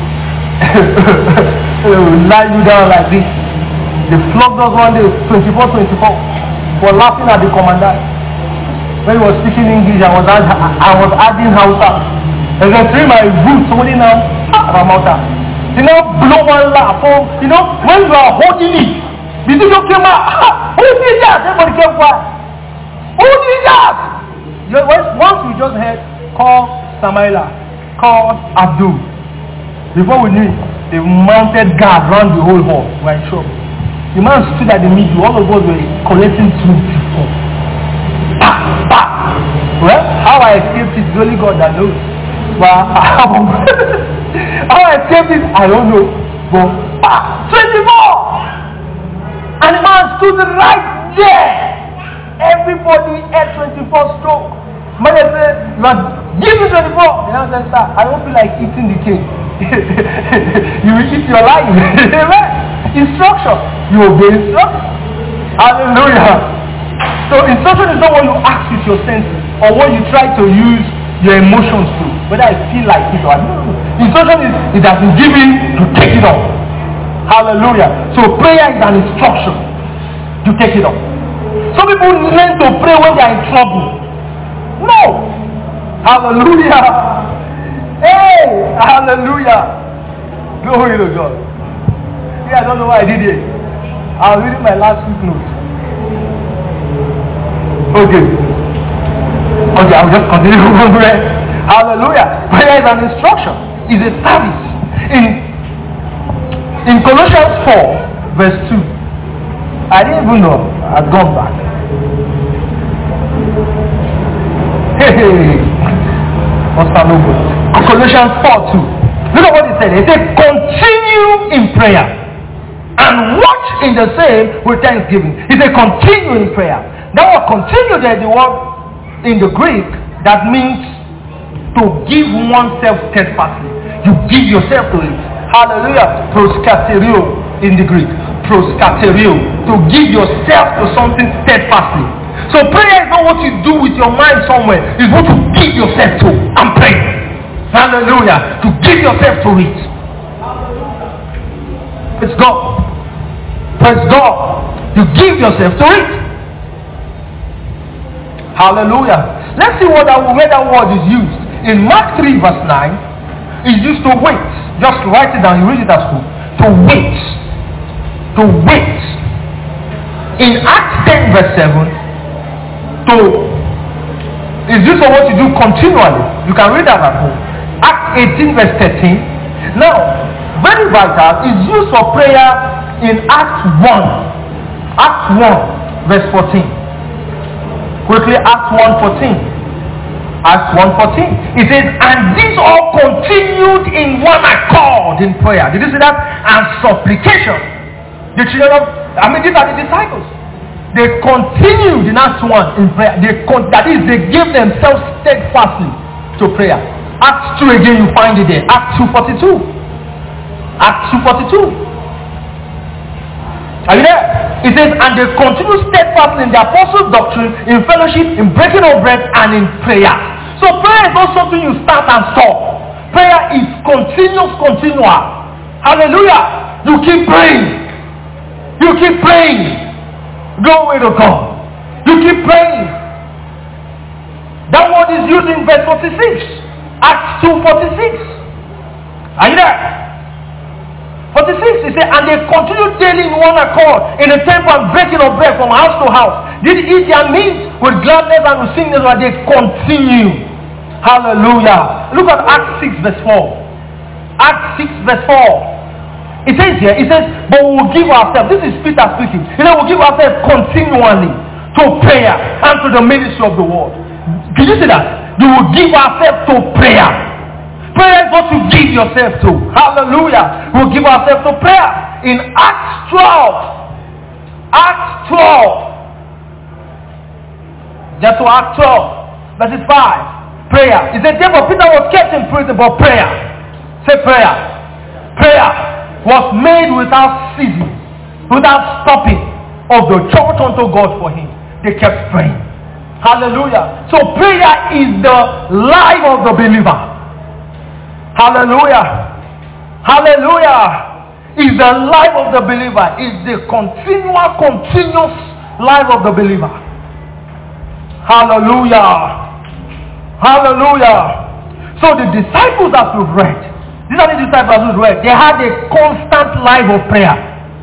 They will lie you down like this. They flogged us one day, twenty-four twenty-four, for laughing at the commandant. When he was speaking English, I was, add, I was adding Hausa. As I threw my boot, somebody now, Ramauta. You know, blow one laugh. Oh, you know, when you are holding it, did you came out? Who did that? Everybody came quiet. Who did that? Once we just heard, call Samaila, call Abdul. Before we knew it, the mounted guard ran the whole hall. We were in trouble. The man stood at the middle. All of us were collecting twenty-four. Bah, bah. Well, how I escaped it is only God that knows. But how I escaped it, I don't know. But bah, twenty-four. And the man stood right there. Everybody at twenty-four stroke. Mother said, Lord, give me twenty-four. The man said, sir, I don't feel like eating the cake. You will eat your life. Amen. Instruction. You obey instruction. Hallelujah. So instruction is not what you act with your senses or what you try to use your emotions to. Whether I feel like it or I don't know. Instruction is it has been given to take it up. Hallelujah. So prayer is an instruction to take it up. Some people learn to pray when they are in trouble. No. Hallelujah. Hey, hallelujah. Glory to God. Yeah, I don't know why I did it. I was reading my last week notes. Okay. Okay, I'll just continue. Hallelujah. Prayer is an instruction. It's a service. In in Colossians four, verse two. I didn't even know. I've gone back. Hey, hey. What's that logo? Colossians four two. Look at what he said. He said, continue in prayer and watch in the same with thanksgiving. He said, continue in prayer. That word continue there is the word in the Greek that means to give oneself steadfastly. You give yourself to it. Hallelujah. Proskaterio in the Greek. Proskaterio. To give yourself to something steadfastly. So prayer is not what you do with your mind somewhere. It's what you give yourself to and pray. Hallelujah. To give yourself to it. Praise God. Praise God. You give yourself to it. Hallelujah. Let's see what that, where that word is used. In Mark three verse nine, it's used to wait. Just write it down. You read it at school. To wait. To wait. In Acts ten verse seven, to is used for what you do continually. You can read that at home. Acts eighteen verse thirteen. Now, very vital is used for prayer in Acts one. Acts one verse fourteen. Quickly, Acts one fourteen. Acts one fourteen. It says, and these all continued in one accord in prayer. Did you see that? And supplication. The children of, I mean, these are the disciples. They continued in Acts one in prayer. They con- that is, they gave themselves steadfastly to prayer. Acts two again, you find it there. Acts two forty-two. Acts two forty-two. Are you there? It says, and they continue steadfastly in the apostles' doctrine, in fellowship, in breaking of bread, and in prayer. So prayer is not something you start and stop. Prayer is continuous, continual. Hallelujah. You keep praying. You keep praying. Glory to God. You keep praying. That word is used in verse forty-six. Acts two forty-six. Are you there? forty-six, he said, and they continued daily in one accord in the temple and breaking of bread from house to house. Did eat their meat with gladness and with singleness, and they continue. Hallelujah. Look at Acts six verse four. Acts six verse four. It says here, it says, but we will give ourselves, this is Peter speaking, he said, we'll give ourselves continually to prayer and to the ministry of the word. Did you see that? You will give ourselves to prayer. Prayer is what you give yourself to. Hallelujah. We'll give ourselves to prayer. In Acts twelve. Acts twelve. Just to Acts twelve. Verses five. Prayer. It said, therefore Peter was kept in prison, but prayer. Say prayer. Prayer was made without ceasing, without stopping of the church unto God for him. They kept praying. Hallelujah. So prayer is the life of the believer. Hallelujah. Hallelujah. Is the life of the believer. Is the continual, continuous life of the believer. Hallelujah. Hallelujah. So the disciples that we've read, these are the disciples who've read, they had a constant life of prayer.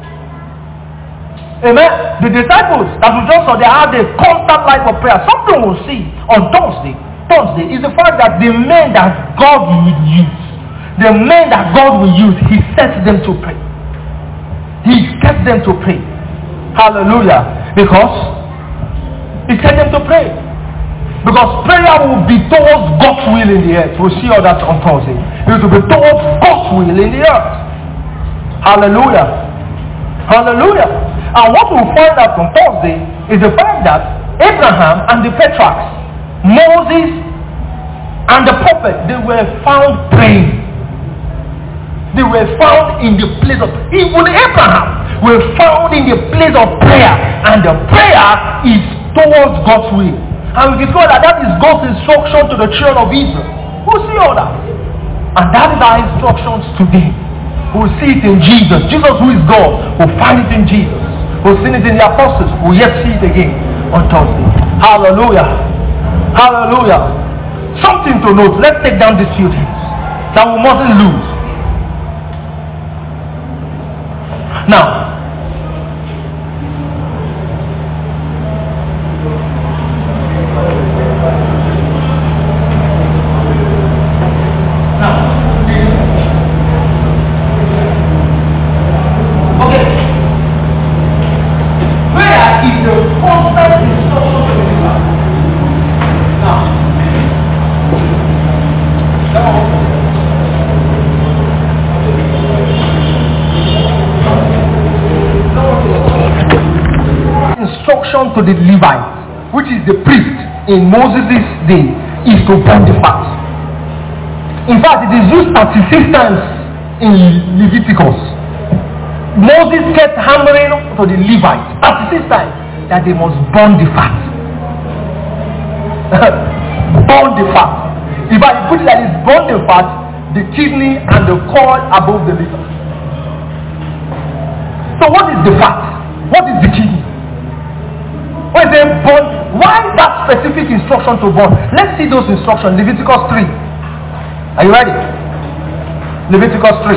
Amen. The disciples that we just saw, they had a constant life of prayer. Something we'll see on Thursday. Thursday is the fact that the men that God will use, the men that God will use, he sets them to pray. He sets them to pray. Hallelujah. Because he set them to pray. Because prayer will be towards God's will in the earth. We'll see all that on Thursday. It will be towards God's will in the earth. Hallelujah. Hallelujah. And what we'll find out on Thursday is the fact that Abraham and the patriarchs, Moses and the prophet, they were found praying. They were found in the place of, even Abraham were found in the place of prayer, and the prayer is towards God's will. And we discover that that is God's instruction to the children of Israel. We'll see all that. And that is our instructions today. We'll see it in Jesus. Jesus, who is God, we'll find it in Jesus. We'll see it in the apostles. We'll yet see it again on Thursday. Hallelujah. Hallelujah. Something to note. Let's take down these few things that we mustn't lose. Now, to the Levites, which is the priest in Moses' day, is to burn the fat. In fact, it is used thirty-six times in Leviticus. Moses kept hammering to the Levites thirty-six times that they must burn the fat. Burn the fat. If I put it like this, burn the fat, the kidney and the cord above the liver. So what is the fat? What is the kidney? When they burn, why that specific instruction to burn? Let's see those instructions. Leviticus three. Are you ready? Leviticus three.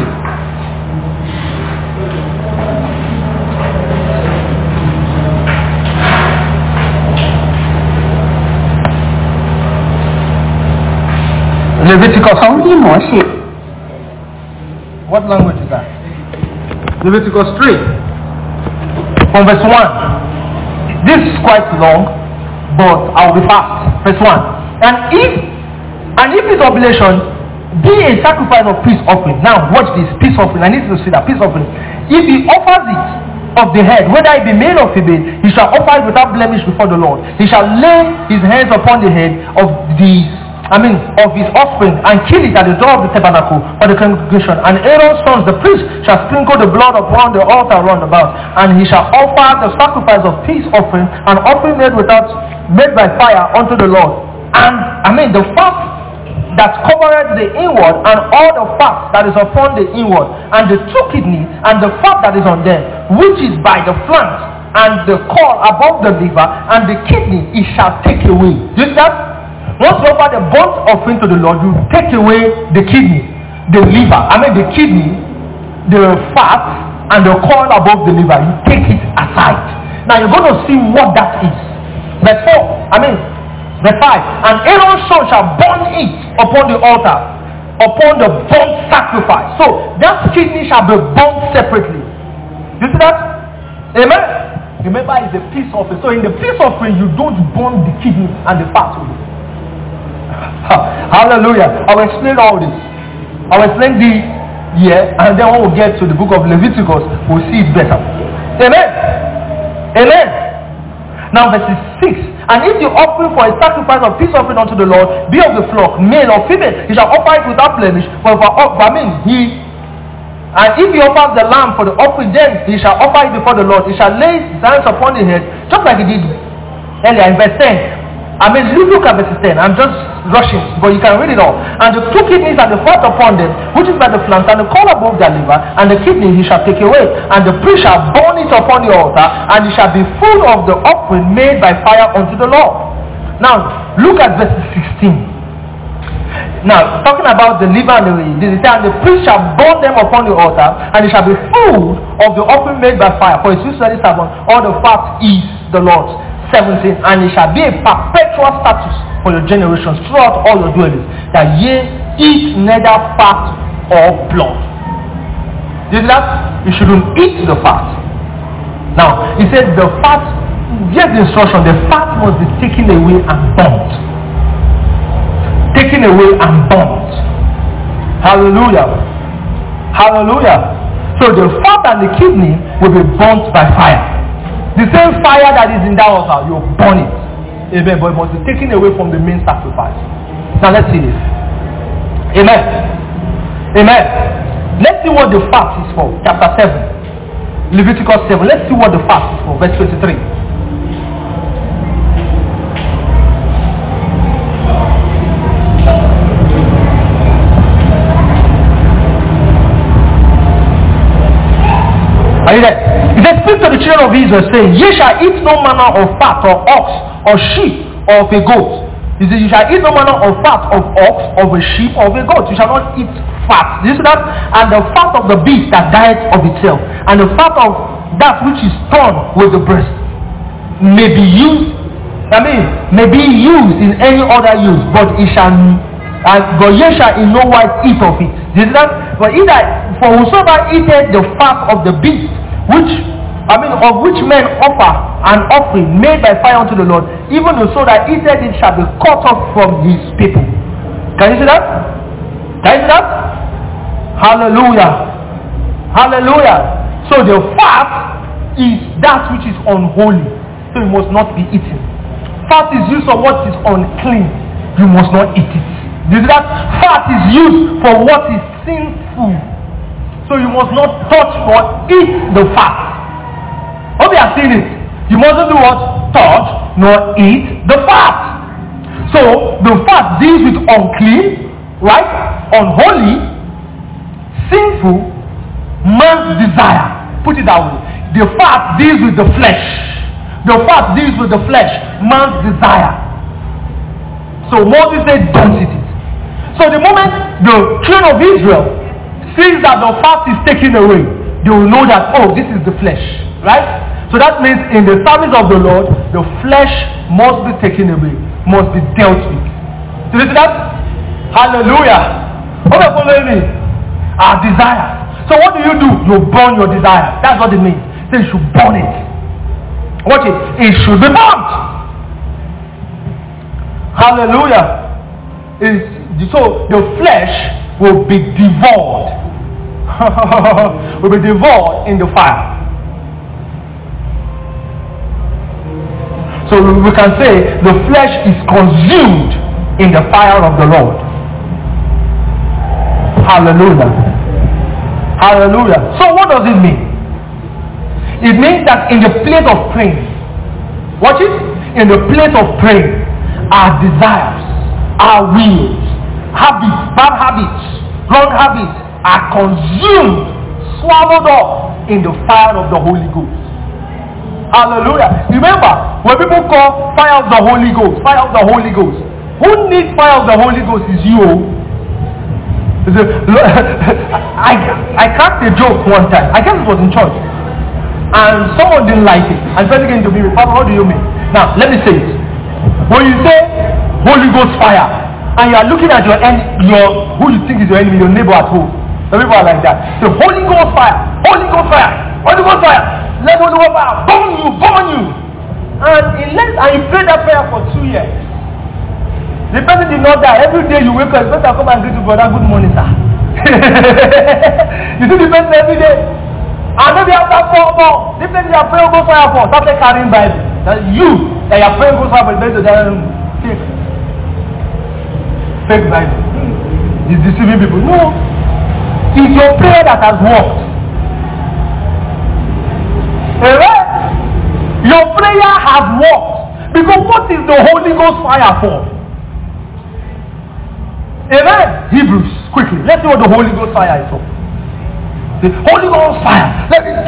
Leviticus. What language is that? Leviticus three. From verse one. This is quite long, but I will be fast. Verse one. And if And if it's oblation, be a sacrifice of peace offering. Now watch this, peace offering. I need to see that peace offering. If he offers it of the head, whether it be male or female, he shall offer it without blemish before the Lord. He shall lay his hands upon the head of the, I mean, of his offspring, and kill it at the door of the tabernacle or the congregation. And Aaron's sons, the priest, shall sprinkle the blood upon the altar round about, and he shall offer the sacrifice of peace offering, an offering made without, made by fire unto the Lord. And I mean the fat that covereth the inward, and all the fat that is upon the inward, and the two kidneys, and the fat that is on them, which is by the flanks, and the caul above the liver, and the kidney, it shall take away. You see that? Once you offer the burnt offering to the Lord, you take away the kidney, the liver, I mean the kidney, the fat, and the caul above the liver. You take it aside. Now you're going to see what that is. Verse four, I mean, verse five, and Aaron's son shall burn it upon the altar, upon the burnt sacrifice. So that kidney shall be burnt separately. You see that? Amen? Remember, it's a peace offering. So in the peace offering, you don't burn the kidney and the fat with it. Hallelujah. I'll explain all this. I'll explain the year, and then when we get to the book of Leviticus, we'll see it better. Amen? Amen? Now verse six. And if the offering for a sacrifice of peace offering unto the Lord be of the flock, male or female, he shall offer it without blemish. For, for I mean, he, and if he offers the lamb for the offering, then he shall offer it before the Lord. He shall lay his hands upon the head, just like he did earlier in verse ten. I mean, look at verse ten. I'm just rushing, but you can read it all. And the two kidneys and the fat upon them, which is by the flanks, and the caul above their liver, and the kidney he shall take away. And the priest shall burn it upon the altar, and it shall be full of the offering made by fire unto the Lord. Now, look at verse sixteen. Now, talking about the liver and the the, and the priest shall burn them upon the altar, and it shall be full of the offering made by fire. For his use to any servant, all the fat is the Lord's. seventeen, and it shall be a perpetual status for your generations throughout all your dwellings, that ye eat neither fat or blood. You see that? You shouldn't eat the fat. Now, he said the fat, here's the instruction, the fat must be taken away and burnt. Taken away and burnt. Hallelujah. Hallelujah. So the fat and the kidney will be burnt by fire. The same fire that is in that altar, you burn it. Amen. But it must be taken away from the main sacrifice. Now let's see this. Amen. Amen. Let's see what the fat is for. Chapter seven. Leviticus seven. Let's see what the fat is for. Verse twenty-three. Are you there? He said, speak to the children of Israel, saying, ye shall eat no manner of fat or ox or sheep or of a goat. He said, you shall eat no manner of fat of ox, of a sheep, or of a goat. You shall not eat fat. You see that? And the fat of the beast that dieth of itself, and the fat of that which is torn with the breast, may be used, I mean, may be used in any other use, but it shall, uh, but ye shall in no wise eat of it. You see that? But either, for whosoever eateth the fat of the beast, which I mean of which men offer an offering made by fire unto the Lord, even so that eateth it shall be cut off from his people. Can you see that? Can you see that? Hallelujah. Hallelujah. So the fat is that which is unholy, so it must not be eaten. Fat is used for what is unclean, you must not eat it. You see that? Fat is used for what is sinful, so you must not touch or eat the fat. Hope you have seen it. You mustn't do what? Touch nor eat the fat. So the fat deals with unclean, right? Unholy, sinful, man's desire. Put it that way. The fat deals with the flesh. The fat deals with the flesh, man's desire. So Moses said, don't eat it. So the moment the children of Israel sees that the fat is taken away, they will know that, oh, this is the flesh, right? So that means in the service of the Lord, the flesh must be taken away, must be dealt with. Do you see that? Hallelujah. What are you following me? Our desire. So what do you do? You burn your desire. That's what it means. So you should burn it. Watch it. It should be burnt. Hallelujah. It's So the flesh will be devoured. will be devoured in the fire. So we can say the flesh is consumed in the fire of the Lord. Hallelujah. Hallelujah. So what does it mean? It means that in the place of praying, watch it, in the place of praying, our desires, our wills, habits, bad habits, wrong habits are consumed, swallowed up in the fire of the Holy Ghost. Hallelujah. Remember, when people call fire of the Holy Ghost, fire of the Holy Ghost, who needs fire of the Holy Ghost is you. I, I cracked a joke one time. I guess it was in church. And someone didn't like it. And said again to me, Papa, what do you mean? Now, let me say it. When you say Holy Ghost fire, and you are looking at your en- your who you think is your enemy, your neighbor at home. Some people are like that. So Holy Ghost fire, Holy Ghost fire, Holy Ghost fire. Let Holy Ghost fire burn you, burn you. And unless and you pray that prayer for two years, the person did not die. Every day you wake up, you better come and greet you, brother. Good morning, sir. You see the person every day. And maybe after four more, the person you are praying Ghost fire for started carrying Bible. That you that you are praying Ghost fire for the person that fake, fake Bible. He's deceiving people. No, it's your prayer that has worked. Amen. Your prayer has worked. Because what is the Holy Ghost fire for? Amen. Hebrews, quickly. Let's see what the Holy Ghost fire is for. The Holy Ghost fire. Let it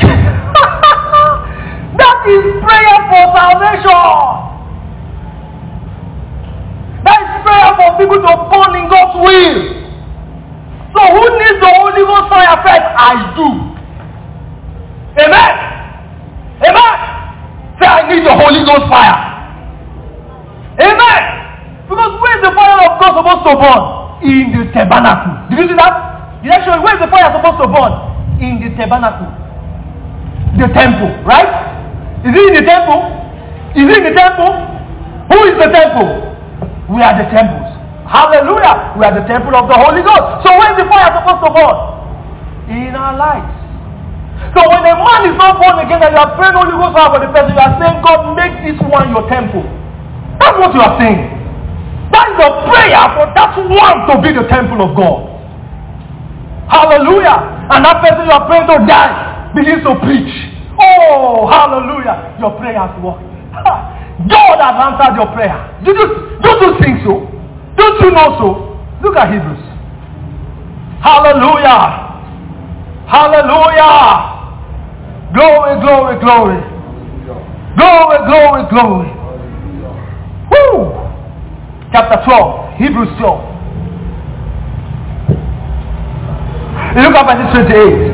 that is prayer for salvation. That is prayer for people to burn in God's will. So who needs the Holy Ghost fire first? I do. Amen. Amen. Say, I need the Holy Ghost fire. Amen. Because where is the fire of God supposed to burn? In the tabernacle. Did you see that? Did I show you where is the fire supposed to burn? In the tabernacle. The temple, right? Is it in the temple? Is it in the temple? Who is the temple? We are the temples. Hallelujah. We are the temple of the Holy Ghost. So where is the fire supposed to burn? In our lives. So when a man is not born again and you are praying Holy Ghost fire for the person, you are saying, God, make this one your temple. That's what you are saying. That is a prayer for that one to be the temple of God. Hallelujah. And that person you are praying to die begins to preach. Oh, hallelujah. Your prayer has worked. God has answered your prayer. Do you, don't you think so? Don't you know so? Look at Hebrews. Hallelujah. Hallelujah. Glory, glory, glory. Glory, glory, glory. Woo. Chapter twelve. Hebrews twelve. You look up at this twenty-eight.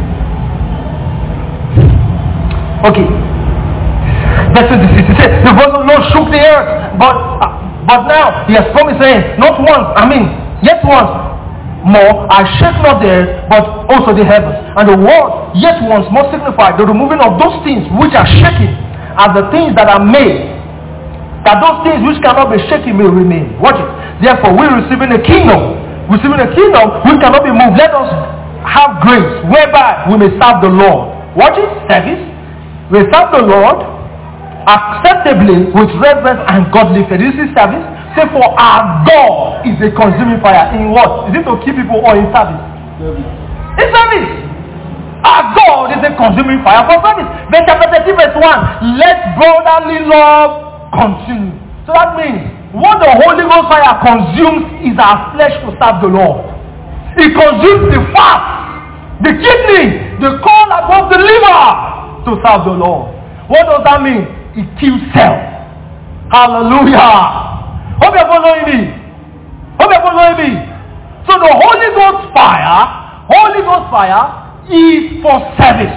Okay. Verse twenty-six. He said, the voice of the Lord shook the earth. But uh, but now he has promised, saying, not once, I mean, yet once more, I shake not the earth, but also the heavens. And the word yet once more signified the removing of those things which are shaken, as the things that are made, that those things which cannot be shaken may remain. Watch it. Therefore, we receiving a kingdom, receiving a kingdom which cannot be moved. Let us have grace, whereby we may serve the Lord. Watch it. Service. We serve the Lord acceptably with reverence and godly fear. This is service. Say, for our God is a consuming fire. In what? Is it to keep people or in service? Service. In service. Our God is a consuming fire for service. Verse chapter thirty, verse one. Let brotherly love continue. So that means what the Holy Ghost fire consumes is our flesh to serve the Lord. It consumes the fat, the kidney, the coal above the liver to serve the Lord. What does that mean? It kills self. Hallelujah. Hope you're following me. Hope you're following me. So the Holy Ghost fire, Holy Ghost fire is for service.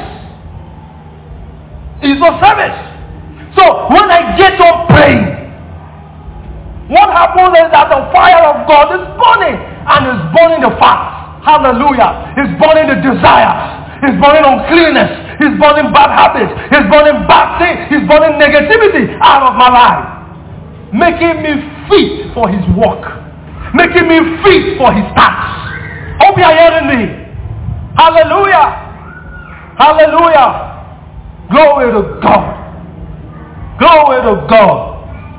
It's for service. So when I get on praying, what happens is that the fire of God is burning, and is burning the fat. Hallelujah. It's burning the desires. It's burning uncleanness. It's burning bad habits. It's burning bad things. It's burning negativity out of my life. Making me fit for his work. making me fit for his task. Hope you are hearing me. Hallelujah. Hallelujah. Glory to God. Glory to God.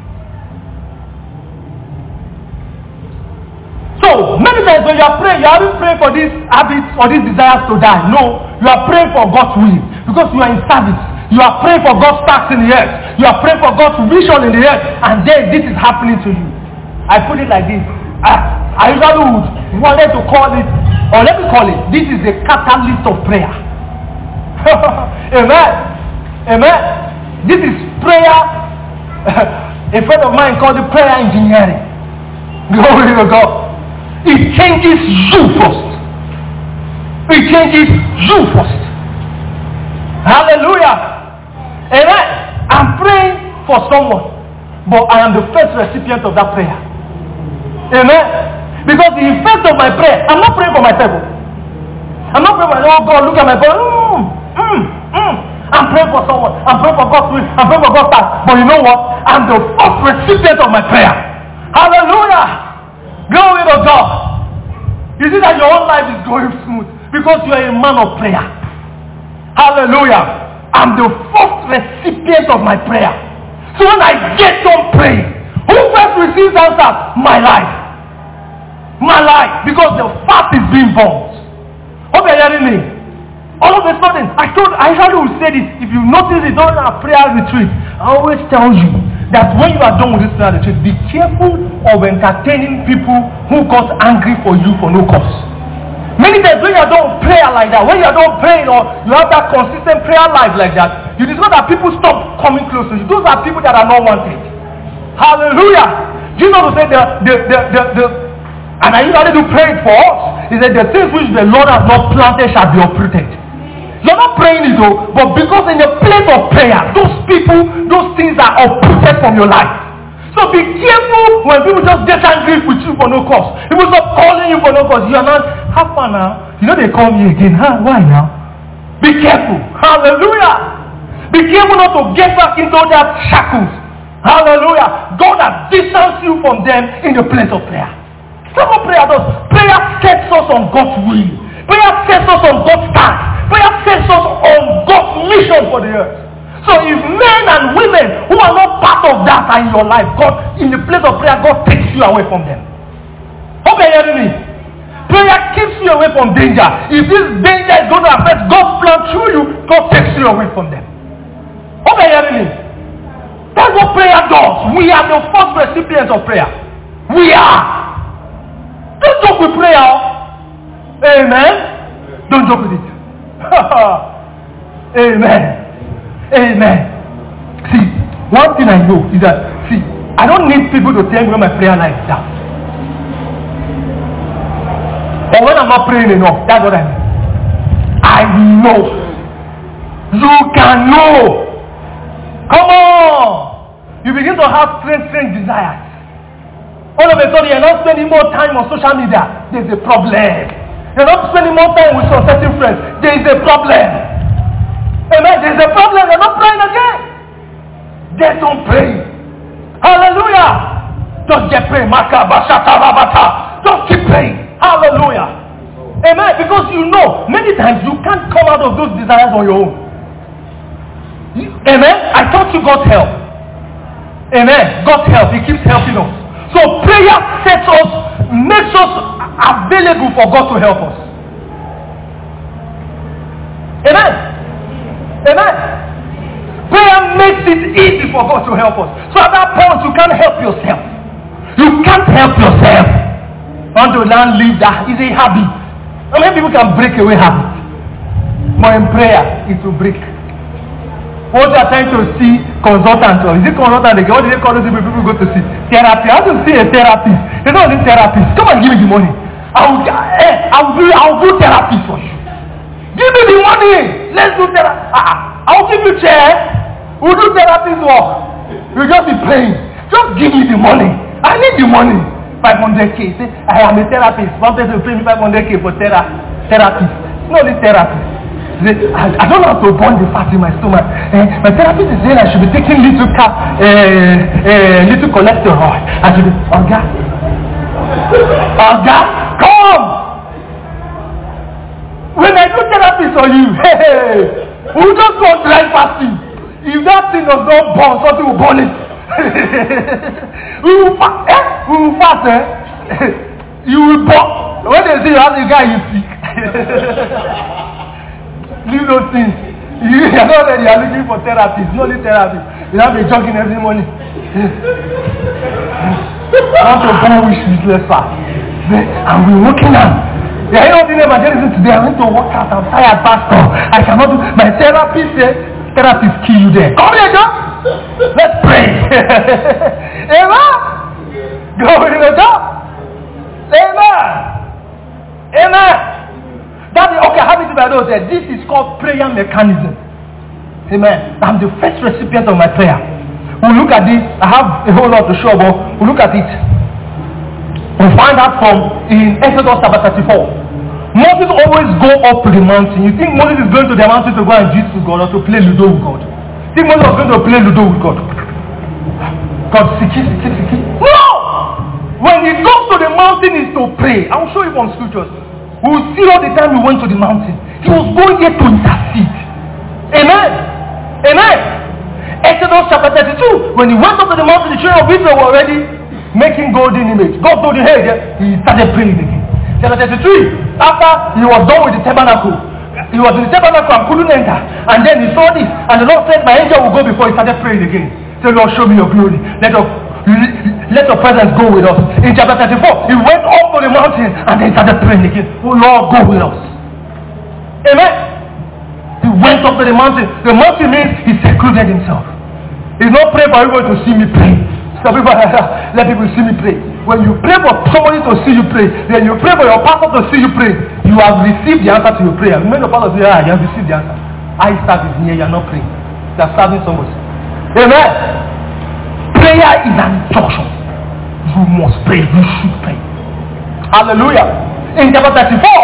So, many times when you are praying, you aren't praying for these habits or these desires to die. No, you are praying for God's will because you are in service. You are praying for God's task in the earth. You are praying for God's vision in the earth. And then this is happening to you. I put it like this. I, I usually would wanted to call it, or let me call it, this is a catalyst of prayer. Amen. Amen. This is prayer. A friend of mine called it prayer engineering. Glory to God. It changes you first. It changes you first. Hallelujah. Amen. I'm praying for someone, but I am the first recipient of that prayer. Amen. Because the effect of my prayer, I'm not praying for myself. I'm not praying for, oh God, look at my prayer. Mm, mm, mm. I'm praying for someone. I'm praying for God's will. I'm praying for God's task. But you know what? I'm the first recipient of my prayer. Hallelujah. Glory to God. You see that your own life is going smooth because you are a man of prayer. Hallelujah. I'm the first recipient of my prayer. So when I get done praying, who first receives answers? My life. My life. Because the fat is being burnt. Hope you're hearing me. All of a sudden, I told, I usually will say this. If you notice it during our prayer retreat, I always tell you that when you are done with this prayer retreat, be careful of entertaining people who got angry for you for no cause. Many times when you are done prayer like that, when you are done praying or you have that consistent prayer life like that, you discover that people stop coming close to you. Those are people that are not wanted. Hallelujah. Do you know to say the, the, the, the, the and I usually do pray it for us, is that the things which the Lord has not planted shall be uprooted. You're not praying it though, but because in the place of prayer, those people, those things are uprooted from your life. So be careful when people just get angry with you for no cause. People stop calling you for no cause. You are not, have fun now. You know they call me again. Huh? Why now? Be careful. Hallelujah. Be careful not to get back into that shackles. Hallelujah. God has distanced you from them in the place of prayer. That's what prayer does. Prayer sets us on God's will. Prayer sets us on God's task. Prayer sets us on God's mission for the earth. So if men and women who are not part of that are in your life, God, in the place of prayer, God takes you away from them. Hope you're hearing me. Prayer keeps you away from danger. If this danger is going to affect God's plan through you, God takes you away from them. Hope you're hearing me. That's what prayer does. We are the first recipients of prayer. We are. Don't joke with prayer. Amen. Don't joke with it. Amen. Amen. See, one thing I know is that, see, I don't need people to tell me where my prayer life is at. Or when I'm not praying enough, that's what I mean. I know. You can know. Come on. You begin to have strange, strange desires. All of a sudden, you're not spending more time on social media. There's a problem. You're not spending more time with some certain friends. There is a problem. Amen. There's a problem. You're not praying again. Get on praying. Hallelujah. Just get praying. Just keep praying. Hallelujah. Amen. Because you know, many times you can't come out of those desires on your own. Amen. I thought you got help. Amen. God's help. He keeps helping us. So prayer sets us, makes us available for God to help us. Amen. Amen. Prayer makes it easy for God to help us. So at that point, you can't help yourself. You can't help yourself. Until now, leave that. It's a habit. How many people can break away habits? But in prayer, it will break. What you are trying to see consultant or is it consultant again? What do they call those people people go to see? Therapy. I have to see a therapist. They don't need therapist. Come and give me the money. I will eh, I will do I will do therapy for you. Give me the money. Let's do therapy. Uh, I will give you chair. We'll do therapist work. You'll just be paying. Just give me the money. I need the money. five hundred K. Say, I am a therapist. One person will pay me five hundred K for thera- therapist. It's not only therapist. I, I don't know how to burn the fat in my stomach. Eh, my therapist is saying I should be taking little car, uh, uh, little cholesterol. I should be, oh God. Oga, come! When I do therapy for you, hey, we just go drive past you. If that thing does not burn, something will burn it. we will fast, eh? We will fast, eh? You will burn. When they see you as a guy, you sick. Leave those things. You are not ready. You are looking for therapy. It's not only therapy. You have to be jogging every morning. I want to go wish useless fast. And we're working on. Yeah, I know the evangelism today. I went to work out. I'm tired, pastor. I cannot do. My therapist said, therapist kill you there. Come here, John. Let's pray. Amen. Go with the job. Amen. Amen. That is okay. How many people know that this is called prayer mechanism? Amen. I'm the first recipient of my prayer. We'll look at this. I have a whole lot to show, but we'll look at it. We find out from in Exodus chapter thirty-four. Moses always go up to the mountain. You think Moses is going to the mountain to go and gist with God or to play Ludo with God? You think Moses was going to play Ludo with God? God, siki, siki, siki. No! When he goes to the mountain is to pray. I'll show you from scriptures. We'll see all the time he went to the mountain. He was going there to intercede. Amen. Amen. Exodus chapter thirty-two. When he went up to the mountain, the children of Israel were already making golden image. God told him, hey, he started praying again. Chapter thirty-three, after he was done with the tabernacle, he was in the tabernacle and couldn't enter. And then he saw this, and the Lord said, my angel will go before he started praying again. Say, Lord, show me your glory. Let your, let your presence go with us. In chapter thirty-four, he went up to the mountain and then he started praying again. Oh Lord, go with us. Amen. He went up to the mountain. The mountain means he secluded himself. He's not praying for everyone to see me pray. Some people let people see me pray. When you pray for somebody to see you pray, then you pray for your pastor to see you pray, you have received the answer to your prayer. Many of pastor say, ah, you have received the answer. I service here, you are not praying. You are serving somebody. Amen. Prayer is an instruction. You must pray. You should pray. Hallelujah. In chapter thirty-four,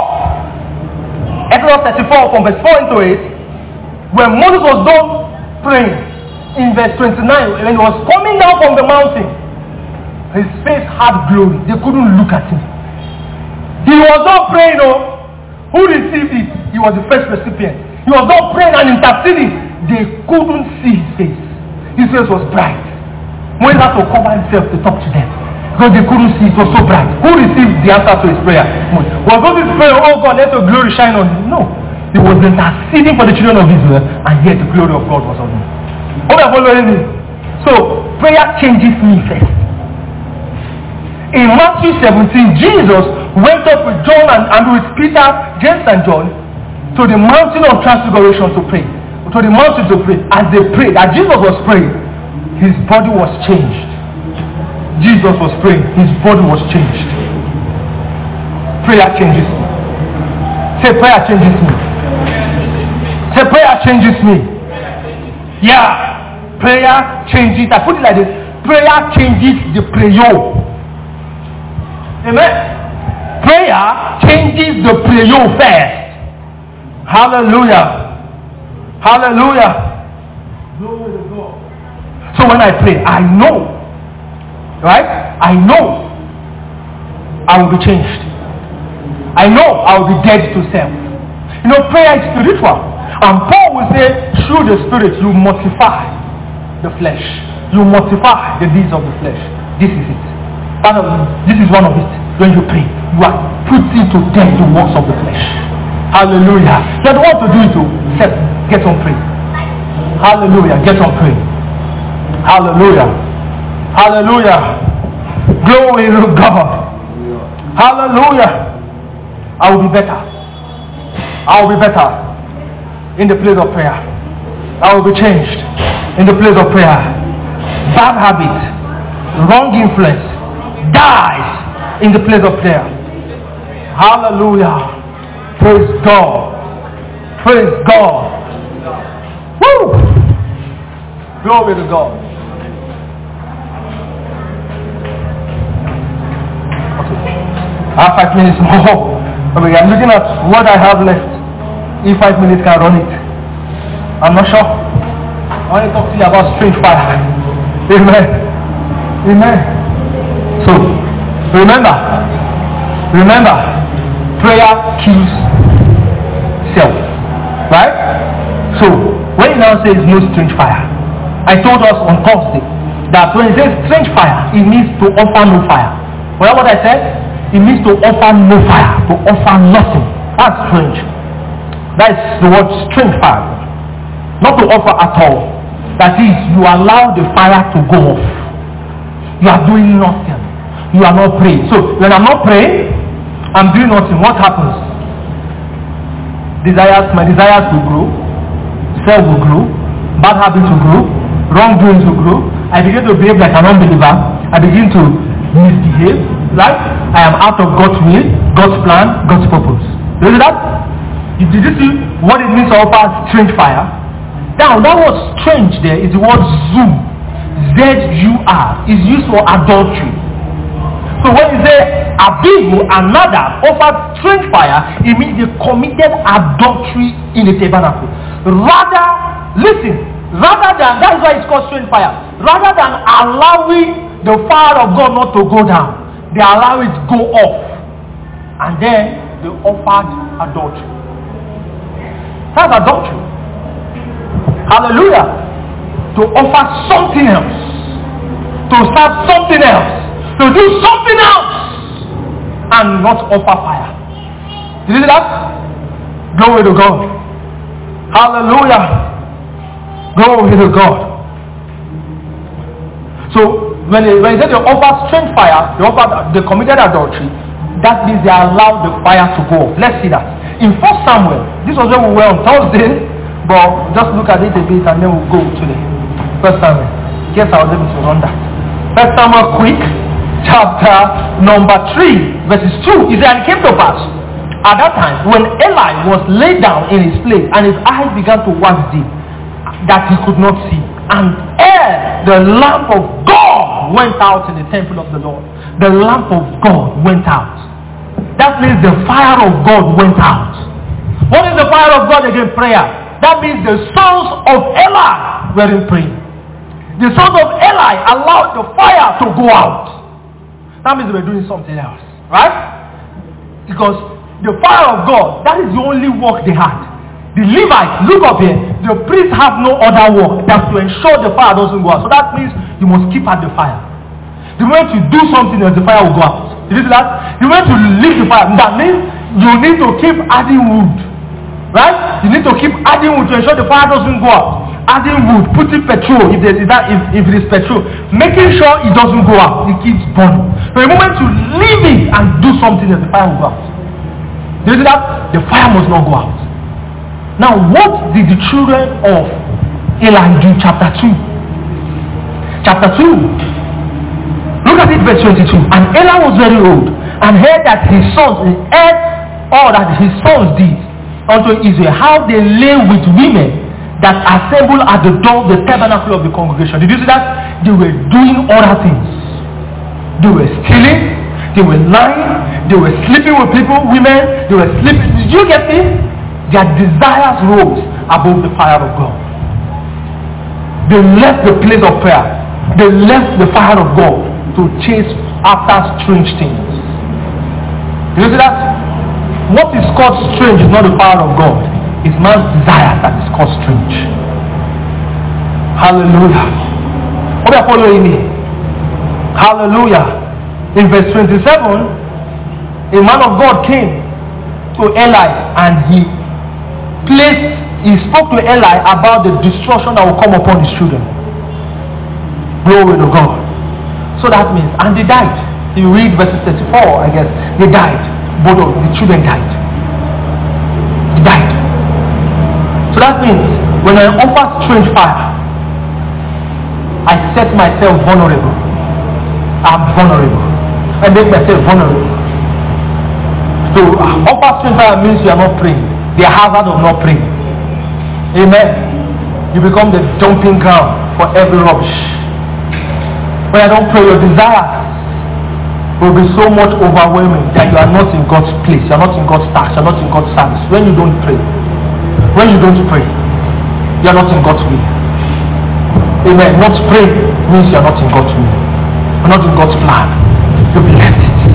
Exodus thirty-four from verse four into eight, when Moses was done praying, in verse twenty-nine, when he was coming down from the mountain, his face had glory. They couldn't look at him. He was not praying, oh. Who received it? He was the first recipient. He was not praying and interceding. They couldn't see his face. His face was bright. Moses had to cover himself to talk to them, because they couldn't see. It was so bright. Who received the answer to his prayer? Moses. Was Moses praying, oh God, let your glory shine on him? No. He was interceding for the children of Israel, and yet the glory of God was on him. What are following me? So, prayer changes me first. In Matthew seventeen, Jesus went up with John and, and with Peter, James and John to the mountain of transfiguration to pray. To the mountain to pray. As they prayed, as Jesus was praying, his body was changed. Jesus was praying, his body was changed. Prayer changes me. Say, prayer changes me. Say, prayer changes me. Yeah. Prayer changes. I put it like this. Prayer changes the prayer. Amen. Prayer changes the prayer first. Hallelujah. Hallelujah. Glory to God. So when I pray, I know. Right? I know I will be changed. I know I will be dead to self. You know, prayer is spiritual. And Paul will say, through the Spirit, you mortify the flesh. You mortify the deeds of the flesh. This is it. This is one of it. When you pray, you are putting to death the works of the flesh. Hallelujah. You don't want to do it to except get on praying. Hallelujah. Get on praying. Hallelujah. Hallelujah. Glory to God. Hallelujah. I will be better. I will be better in the place of prayer. I will be changed in the place of prayer. Bad habit, wrong influence dies in the place of prayer. Hallelujah. Praise God. Praise God. Woo! Glory to God. Okay. I have five minutes more. Okay, I'm looking at what I have left. If five minutes can run it. I'm not sure. I want to talk to you about strange fire. Amen. Amen. So, Remember, remember, prayer kills self. Right? So, when he now says no strange fire, I told us on Thursday that when he says strange fire, it means to offer no fire. Well, what I said? It means to offer no fire, to offer nothing. That's strange. That is the word strange fire. Not to offer at all. That is, you allow the fire to go off. You are doing nothing. You are not praying. So, when I'm not praying, I'm doing nothing. What happens? Desires, my desires will grow. Self will grow. Bad habits will grow. Wrongdoings will grow. I begin to behave like an unbeliever. I begin to misbehave. Right? I am out of God's will, God's plan, God's purpose. You see that? Did you see what it means to offer strange fire? Now, that word strange there is the word zoom. Z U R is used for adultery. So when you say Abihu and Nadab offered strange fire, it means they committed adultery in the tabernacle. Rather, listen, rather than, that's why it's called strange fire. Rather than allowing the fire of God not to go down, they allow it to go off. And then they offered adultery. That's adultery. Hallelujah. To offer something else. To serve something else. To do something else. And not offer fire. Did you see that? Glory to God. Hallelujah. Glory to God. So when they, when they say they offer strange fire, they offer they committed adultery. That means they allowed the fire to go off. Let's see that. In First Samuel, this was when we were on Thursday, but just look at it a bit and then we'll go to the First Samuel. Guess I was able to run that. First Samuel quick, chapter number three, verses two. It said, "And it came to pass at that time when Eli was laid down in his place and his eyes began to wax dim, that he could not see. And ere the lamp of God went out in the temple of the Lord." The lamp of God went out. That means the fire of God went out. What is the fire of God again? Prayer. That means the sons of Eli were in prayer. The sons of Eli allowed the fire to go out. That means they were doing something else. Right? Because the fire of God, that is the only work they had. The Levites, look up here, the priests have no other work than to ensure the fire doesn't go out. So that means you must keep at the fire. The moment you do something else, the fire will go out. Did you see that? The moment you leave the fire, that means you need to keep adding wood. Right? You need to keep adding wood to ensure the fire doesn't go out. Adding wood, putting petrol if there is that if, if it is petrol. Making sure it doesn't go out. It keeps burning. So the moment you leave it and do something else, the fire will go out. Did you see that? The fire must not go out. Now, what did the children of Eli do? Chapter two. Chapter two. Look at it, verse twenty-two. And Eli was very old, and heard that his sons, heard all that his sons did unto Israel, how they lay with women that assemble at the door of the tabernacle of the congregation. Did you see that? They were doing other things. They were stealing, they were lying, they were sleeping with people, women, they were sleeping. Did you get it? Their desires rose above the fire of God. They left the place of prayer. They left the fire of God to chase after strange things. Do you see that? What is called strange is not the fire of God. It's man's desire that is called strange. Hallelujah. What are you following me? Hallelujah. In verse twenty-seven, a man of God came to Eli and he placed, he spoke to Eli about the destruction that will come upon his children. Glory to God. So that means, and they died. You read verses thirty-four, I guess. They died. Both of the children died. They died. So that means, when I offer strange fire, I set myself vulnerable. I'm vulnerable. I make myself vulnerable. So, uh, offer strange fire means you are not praying. The hazard of not praying. Amen. You become the dumping ground for every rubbish. When I don't pray, your desires will be so much overwhelming that you are not in God's place, you are not in God's task, you are not in God's service. When you don't pray, when you don't pray, you are not in God's will. Amen. Not pray means you are not in God's will, you are not in God's plan. You'll be left it.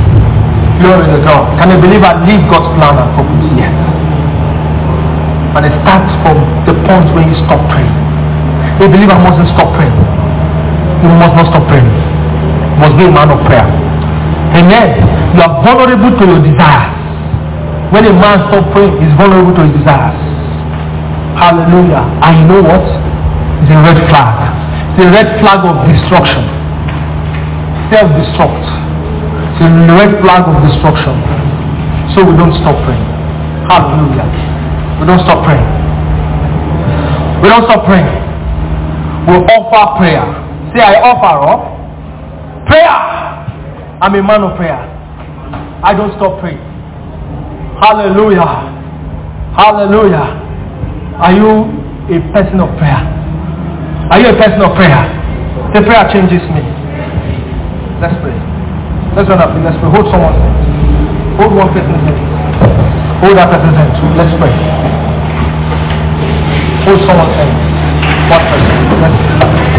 Glory to God. Can a believer live God's plan and purpose? Yes. And it starts from the point where you stop praying. A believer mustn't stop praying. You must not stop praying. You must be a man of prayer. Amen. You are vulnerable to your desires. When a man stops praying, he's vulnerable to his desires. Hallelujah. And you know what? It's a red flag. It's a red flag of destruction. Self-destruct. It's a red flag of destruction. So we don't stop praying. Hallelujah. We don't stop praying. We don't stop praying. We offer prayer. Say, I offer up prayer. I'm a man of prayer. I don't stop praying. Hallelujah. Hallelujah. Are you a person of prayer? Are you a person of prayer? The prayer changes me. Let's pray. Let's run up. Let's pray. Hold someone's hand. Hold one person's hand. Hold that person's hand too. Let's pray. Hold someone's hand. One person. Let's pray.